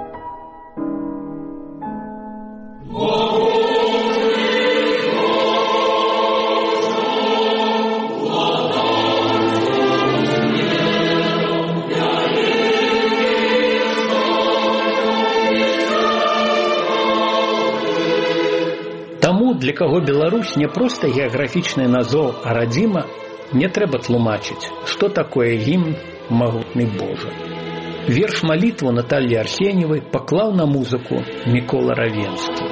Таму, для каго Беларусь не проста геаграфічны назоў, а радзіма, не трэба тлумачыць, што такое гімн «Магутны Божа». Верш-малітву Натальі Арсеньевай паклаў на музыку Мікола Равенскі.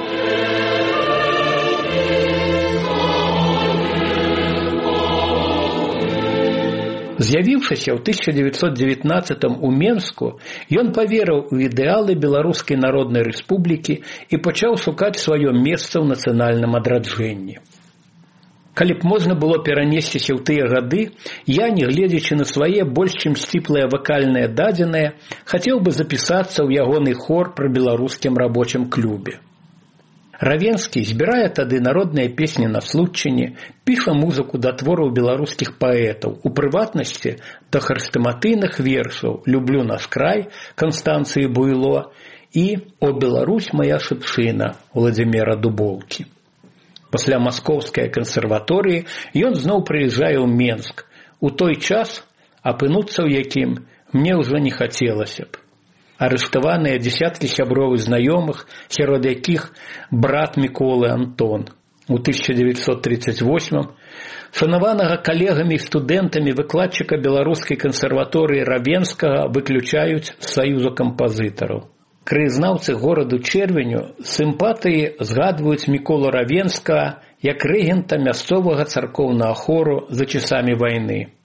З'явіўшыся ў 1919 у Менску, ён паверыў у ідэалы Беларускай Народнай Рэспублікі і пачаў шукаць сваё месца ў нацыянальным адраджэнні. Калі б можна было перанесціся ў тыя гады, я, не гледзячы на свае больш чым сціплыя вакальныя дадзеныя, хацеў бы запісацца ў ягоны хор пры беларускім рабочым клубе. Равенскі збірае тады народныя песні на случчыне, піша музыку да твораў беларускіх паэтаў, у прыватнасці да хрэстаматыйных вершаў «Люблю наш край» Канстанцыі Буйло і «О Беларусь моя шыпшына» Владзіміра Дубоўкі. Пасля маскоўскай кансерваторыі ён зноў прыязджае ў Менск, у той час, апынуцца ў якім мне ўжо не хацелася б. Арыштаваныя дзесяткі сяброў і знаёмых, сярод якіх брат Міколы Антон. У 1938-м шанаванага калегамі і студэнтамі выкладчыка беларускай кансерваторыі Равенскага выключаюць з саюзу кампазітараў. Краязнаўцы гораду Чэрвеню з сімпатыі згадваюць Міколу Равенскага як рэгента мясцовага царкоўнага хору за часамі вайны.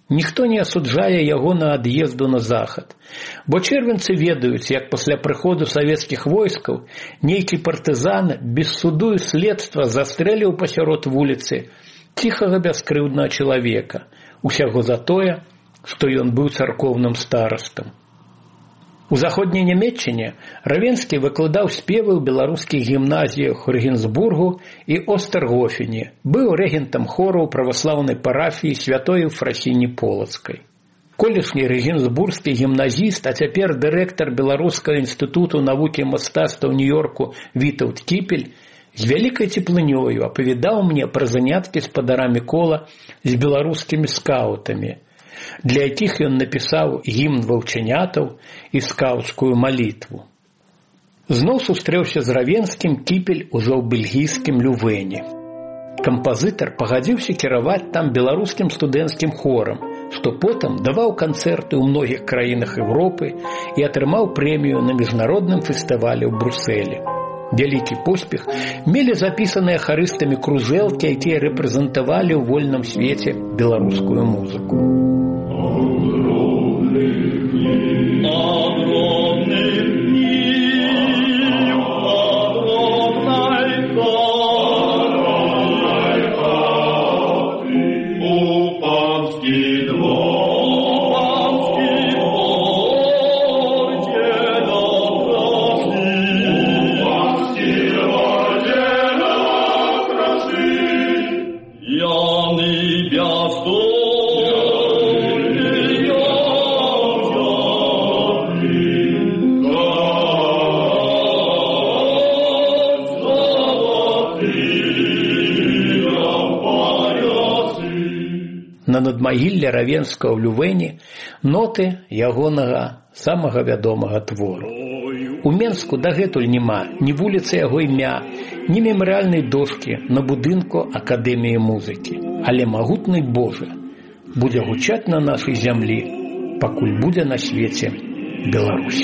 Ніхто не асуджае яго на ад'езду на захад, бо чэрвенцы ведаюць, як пасля прыходу савецкіх войскаў нейкі партызан без суду і следства застрэліў пасярод вуліцы ціхага бяскрыўднага чалавека, усяго за тое, што ён быў царкоўным старастам. У заходняй Нямецчыне Равенскі выкладаў спевы ў беларускіх гімназіях Рэгенсбургу і Остергофене, быў рэгентам хору праваслаўнай парафіі святой Ефрасіні Полацкай. Колішні рэгенсбургскі гімназіст, а цяпер дырэктар Беларускага інстытуту навукі і мастацтва ў Нью-Йорку Вітаўт Кіпель з вялікай цеплынёю апавядаў мне пра заняткі з падарамі кола з беларускімі скаутамі, для якіх ён напісаў гімн ваўчанятаў і скаўцкую малітву. Зноў сустрэўся з Равенскім Кіпель ужо ў бельгійскім Лювэне. Кампазітар пагадзіўся кіраваць там беларускім студэнцкім хорам, што потым даваў канцэрты ў многіх краінах Еўропы і атрымаў прэмію на міжнародным фестывалі ў Брусэлі. Вялікі поспех мелі запісаныя харыстамі кружэлкі, якія рэпрэзентавалі ў вольным свеце беларускую музыку. На надмагілле Равенскага ў Лювэне ноты ягонага самага вядомага твору. У Менску дагэтуль няма ні вуліцы яго імя, ні мемарыяльнай дошкі на будынку Акадэміі музыкі. Але магутны Божа будзе гучаць на нашай зямлі, пакуль будзе на свеце Беларусь.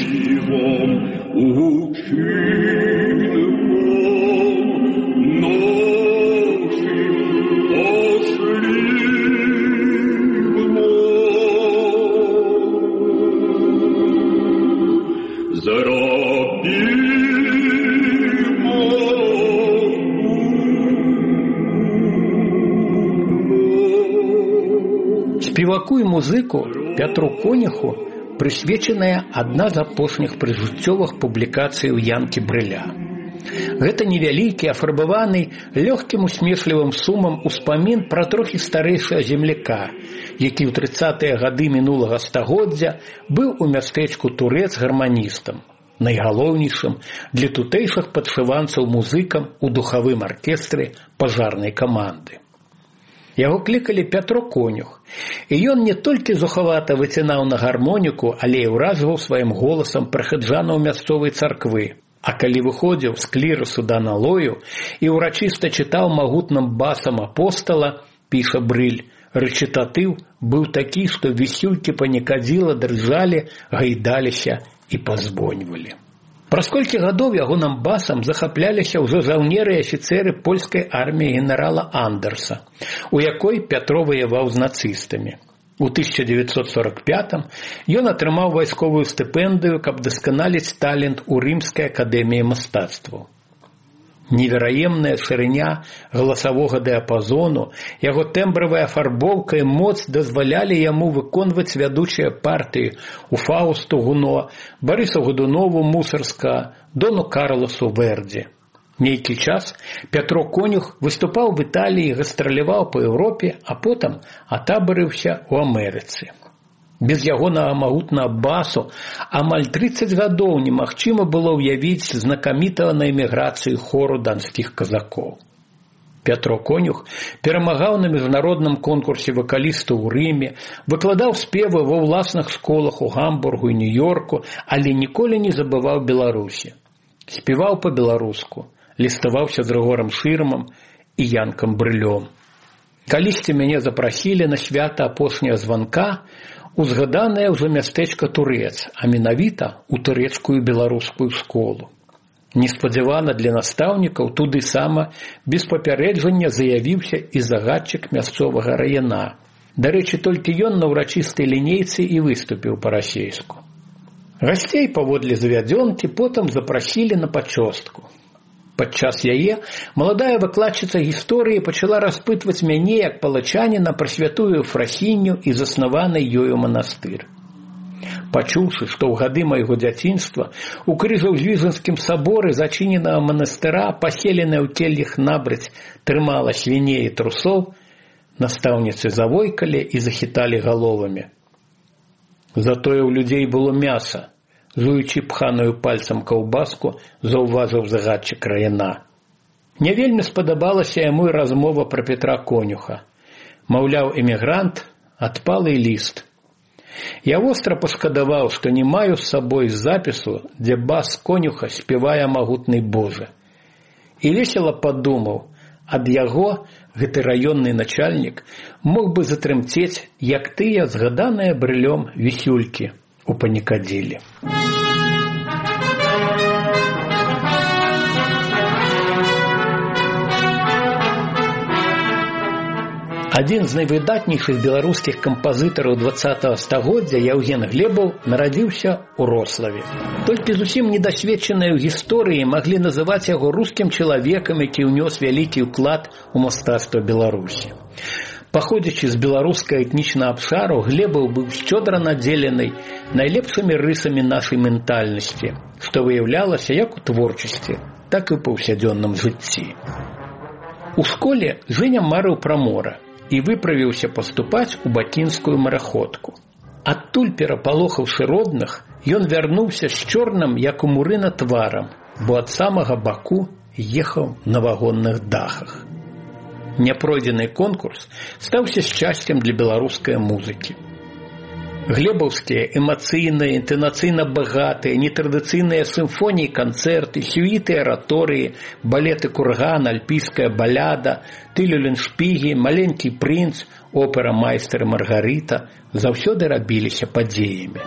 Спеваку і музыку Пятру Конюху прысвечаная адна з апошніх прыжыццёвых публікацый у Янкі Брыля. Гэта невялікі, афарбаваны лёгкім усмешлівым сумам успамін пра трохі старэйшага земляка, які ў 30-е гады мінулага стагоддзя быў у мястэчку Турэц гарманістам, найгалоўнейшым для тутэйшых падшыванцаў музыкам у духавым аркестры пажарнай каманды. Яго клікалі Пятро Конюх, і ён не толькі зухавата выцінаў на гармоніку, але і ўражваў сваім голасам прыхаджанаў мясцовай царквы, а калі выходзіў з клірасу да налою і ўрачыста чытаў магутным басам апостала, піша Брыль, рэчытатыў быў такі, што вісюлькі панікадзіла дрыжалі, гайдаліся і пазвоньвалі. Праз колькі гадоў ягоным басам захапляліся ўжо жаўнеры і афіцэры польскай арміі генерала Андерса, у якой Пятро ваяваў з нацыстамі. У 1945-м ён атрымаў вайсковую стыпендыю, каб дасканаліць талент у Рымскай акадэміі мастацтваў. Невераемная шырыня галасавога дыяпазону, яго тэмбравая афарбоўка і моц дазвалялі яму выконваць вядучыя партыі у Фаусту Гуно, Барысу Годунову Мусарска, Дону Карласу Верді. Нейкі час Пятро Конюх выступаў в Італіі, гастраляваў па Еўропе, а потым атабарыўся ў Амерыцы. Без ягонага магутнага басу амаль 30 гадоў немагчыма было ўявіць знакамітага на эміграцыі хору данскіх казакоў. Пятро Конюх перамагаў на міжнародным конкурсе вакалістаў у Рыме, выкладаў спевы ва ўласных школах у Гамбургу і Нью-Йорку, але ніколі не забываў Беларусі. Спеваў па-беларуску, ліставаўся з Рыгорам Шырмам і Янкам Брылём. Калісьці мяне запрасілі на свята апошняга званка у згаданае ўжо мястэчка Турэц, а менавіта ў турэцкую беларускую школу. Неспадзявана для настаўнікаў туды сама без папярэджання заявіўся і загадчык мясцовага раёна, Дарэчы, толькі ён на ўрачыстай лінейцы і выступіў па-расейску. Гасцей паводле завядзёнкі потым запрасілі на пачостку. Падчас яе маладая выкладчыца гісторыі пачала распытваць мяне як палачаніна пра святую Ефрасінню і заснаваны ёю манастыр. Пачуўшы, што ў гады майго дзяцінства у Крыжаўзвізанскім саборы зачыненага манастыра, паселеная ў келлях набраць, трымала свіней і трусоў, настаўніцы завойкалі і захіталі галовамі. Затое ў людзей было мяса, жуючы пханую пальцам каўбаску, заўважыў загадчык раіна. Не вельмі спадабалася яму і размова пра Петра Конюха. Маўляў, эмігрант, адпалы ліст. Я востра пашкадаваў, што не маю з сабой запісу, дзе бас Конюха спявае магутны Божа. І весела падумаў, ад яго гэты раённы начальнік мог бы затрымцець, як тыя згаданыя брылём вісюлькі у панікадзілі. Адзін з найвыдатнейшых беларускіх кампазітараў 20-го стагоддзя Яўген Глебаў нарадзіўся ў Рославе. Толькі зусім недасведчаныя ў гісторыі маглі называць яго рускім чалавекам, які ўнёс вялікі ўклад у мастацтва Беларусі. Паходзячы з беларускага этнічнага абшару, Глебаў быў шчодра надзелены найлепшымі рысамі нашай ментальнасці, што выяўлялася як у творчасці, так і ў паўсядзённым жыцці. У школе Жэня марыў пра мора і выправіўся паступаць у бакінскую мараходку. Адтуль, перапалохаўшы родных, ён вярнуўся з чорным, як у мурына, тварам, бо ад самага Баку ехаў на вагонных дахах. Няпройдзены конкурс стаўся шчасцем для беларускай музыкі. Глебаўскія эмацыйныя, інтанацыйна багатыя, нетрадыцыйныя сімфоніі, канцэрты, сюіты, араторыі, балеты «Курган», «Альпійская баляда», «Тылюленшпігі», «Маленькі прынц», опера «Майстар і Маргарыта» заўсёды рабіліся падзеямі.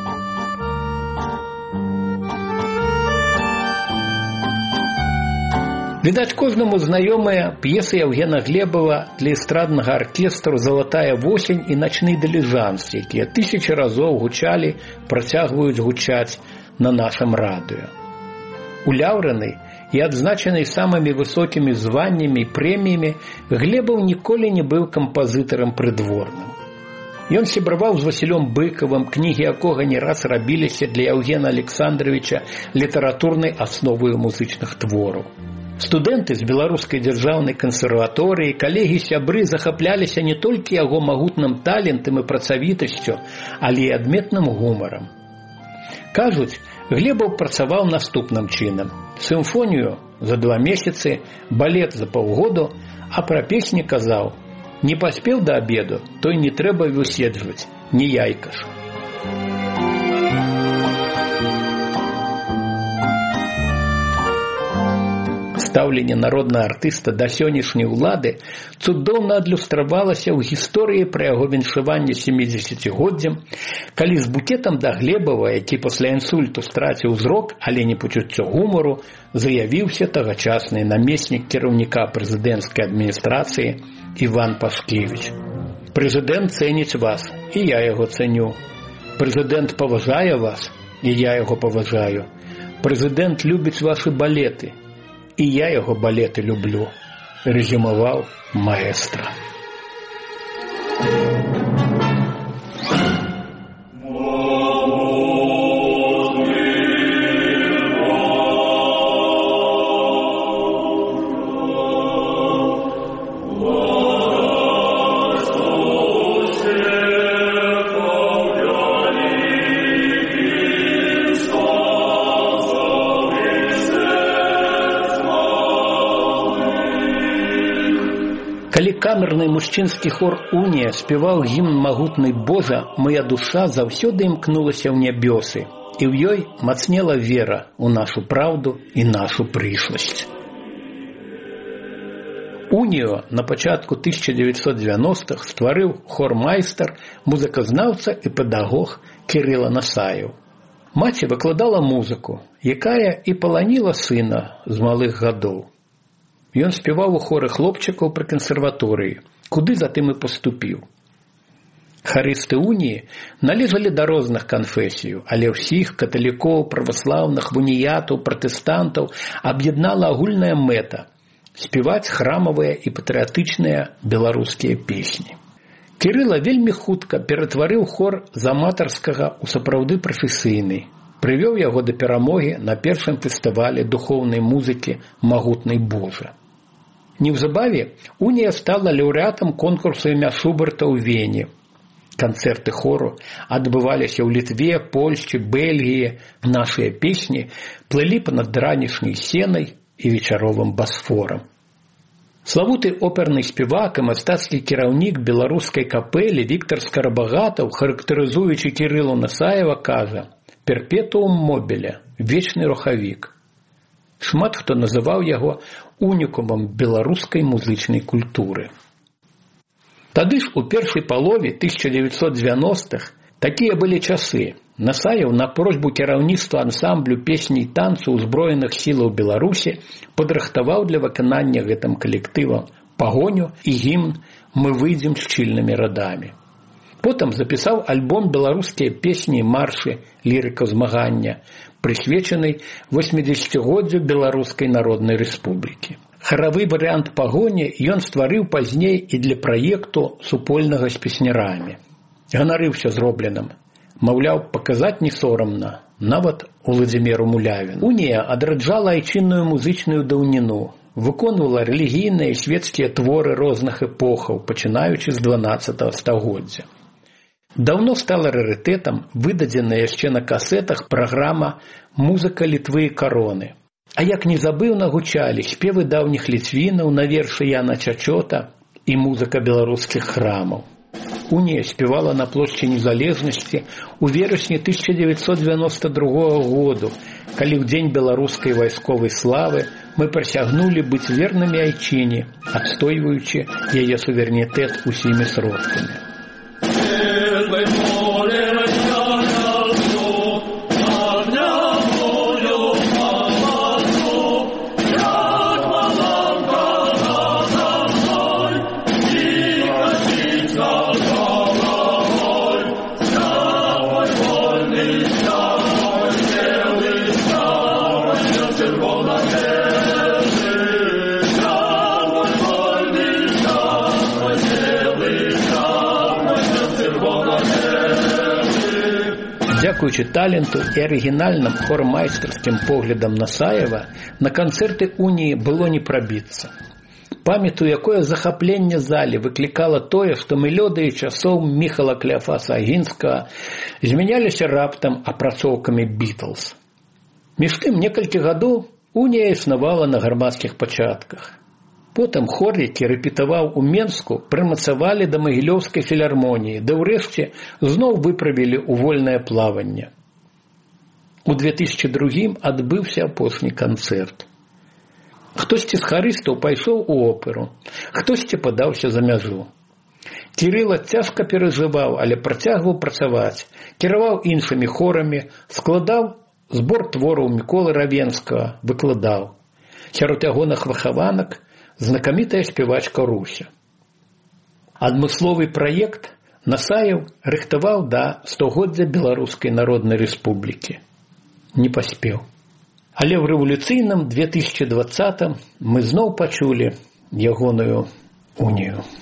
Відаць, кожнаму знаёмыя п'есы Яўгена Глебава для эстраднага аркестру «Залатая восень» і «Начны дыліжанс», якія тысячы разоў гучалі, працягваюць гучаць на нашым радыё. Уляўраны і адзначаны самымі высокімі званнямі і прэміямі, Глебаў ніколі не быў кампазітарам прыдворным. Ён сябраваў з Васілём Быкавым, кнігі якога не раз рабіліся для Яўгена Александровича літаратурнай асновай музычных твораў. Студэнты з Беларускай дзяржаўнай кансерваторыі, калегі-сябры захапляліся не толькі яго магутным талентам і працавітасцю, але і адметным гумарам. Кажуць, Глебаў працаваў наступным чынам. Сімфонію за 2 месяцы, балет за паўгоду, а пра песні казаў: «Не паспеў да абеду, то і не трэба выседжваць, не яйка ж». Стаўленне народнага артыста да сённяшняй улады цудоўна адлюстравалася ў гісторыі пра яго віншаванне 70-годдзям, калі з букетам да Глебава, які пасля інсульту страціў зрок, але не пачуццё гумару, заявіўся тагачасны намеснік кіраўніка прэзідэнцкай адміністрацыі Іван Пашкевіч. «Прэзідэнт цэніць вас, і я яго цэню. Прэзідэнт паважае вас, і я яго паважаю. Прэзідэнт любіць вашы балеты, і я яго балеты люблю», – рэзюмаваў маэстра. Калі камерны мужчынскі хор «Унія» спяваў гімн магутны Божа, моя душа заўсёды імкнулася ў нябёсы, і ў ёй мацнела вера ў нашу праўду і нашу прышласць. «Унію» на пачатку 1990-х стварыў хор-майстар, музыказнаўца і педагог Кірыла Насаеў. Маці выкладала музыку, якая і паланіла сына з малых гадоў. Ён спяваў у хоры хлопчыкаў пры кансерваторыі, куды затым і паступіў. Харысты уніі належалі да розных канфесій, але ўсіх каталікоў, праваслаўных, уніятаў, пратэстантаў аб'яднала агульная мэта – спяваць храмавыя і патрыятычныя беларускія песні. Кірыла вельмі хутка ператварыў хор з аматарскага ў сапраўды прафесійны, прывёў яго да перамогі на першым фестывале духоўнай музыкі «Магутны Божа». Неўзабаве унія стала лаўрэатам конкурсу імя Шуберта ў Вене. Канцэрты хору адбываліся ў Літве, Польшчы, Бельгіі. Нашыя песні плылі па-над ранішняй сенай і вечаровым Басфорам. Славуты оперны спевак і мастацкі кіраўнік беларускай капэлі Віктар Скарабагатаў, характарызуючы Кірылу Насаева, кажа: «Перпетуум мобіле, вечны рухавік». Шмат хто называў яго унікумам беларускай музычнай культуры. Тады ж у першай палове 1990-х такія былі часы. Насаев на просьбу кіраўніцтва ансамблю песні і танцу ўзброеных сілаў Беларусі падрыхтаваў для выканання гэтым калектывам пагоню і гімн «Мы выйдзем шчыльнымі радамі». Потым запісаў альбом «Беларускія песні і маршы. Лірыка змагання», прысвечаны 80-годдзю Беларускай Народнай Рэспублікі. Харавы варыянт пагоні ён стварыў пазней і для праекту супольнага з песнярамі. Ганарыўся зробленым. Маўляў, паказаць не сорамна, нават Уладзіміру Мулявіну. Унія адраджала айчынную музычную даўніну, выконвала рэлігійныя і свецкія творы розных эпохаў, пачынаючы з 12 стагоддзя. Даўно стала рарытэтам выдадзеная яшчэ на касетах праграма «Музыка Літвы і кароны». А як незабыўна гучалі спевы даўніх ліцвінаў на вершы Яна Чачота і музыка беларускіх храмаў. Унія спевала на плошчы Незалежнасці ў верасні 1992 году, калі ў дзень беларускай вайсковай славы мы прысягнулі быць вернымі айчыне, адстойваючы яе суверэнітэт усімі сродкамі. Дзякуючы таленту і арыгінальным хормайстарскім поглядам Насаева на канцэрты уніі было не прабіцца. Памятаю, якое захапленне залі выклікала тое, што мелодыі часоў Міхала Клеафаса Агінскага змяняліся раптам апрацоўкамі Бітлз. Між тым, некалькі гадоў унія існавала на грамадскіх пачатках. Потым хор, які рэпетаваў у Менску, прымацавалі да Магілёўскай філармоніі, ды ўрэшце зноў выправілі ў вольнае плаванне. У 2002 адбыўся апошні канцэрт. Хтосьці з харыстаў пайшоў у оперу, хтосьці падаўся за мяжу. Кірыла цяжка перажываў, але працягваў працаваць, кіраваў іншымі хорамі, складаў збор твораў Міколы Равенскага, выкладаў. Сярод ягоных выхаванак знакамітая спявачка Руся. Адмысловы праект Насаев рыхтаваў да 100годдзя Беларускай Народнай Рэспублікі. Не паспеў. Але ў рэвалюцыйным 2020 мы зноў пачулі ягоную унію.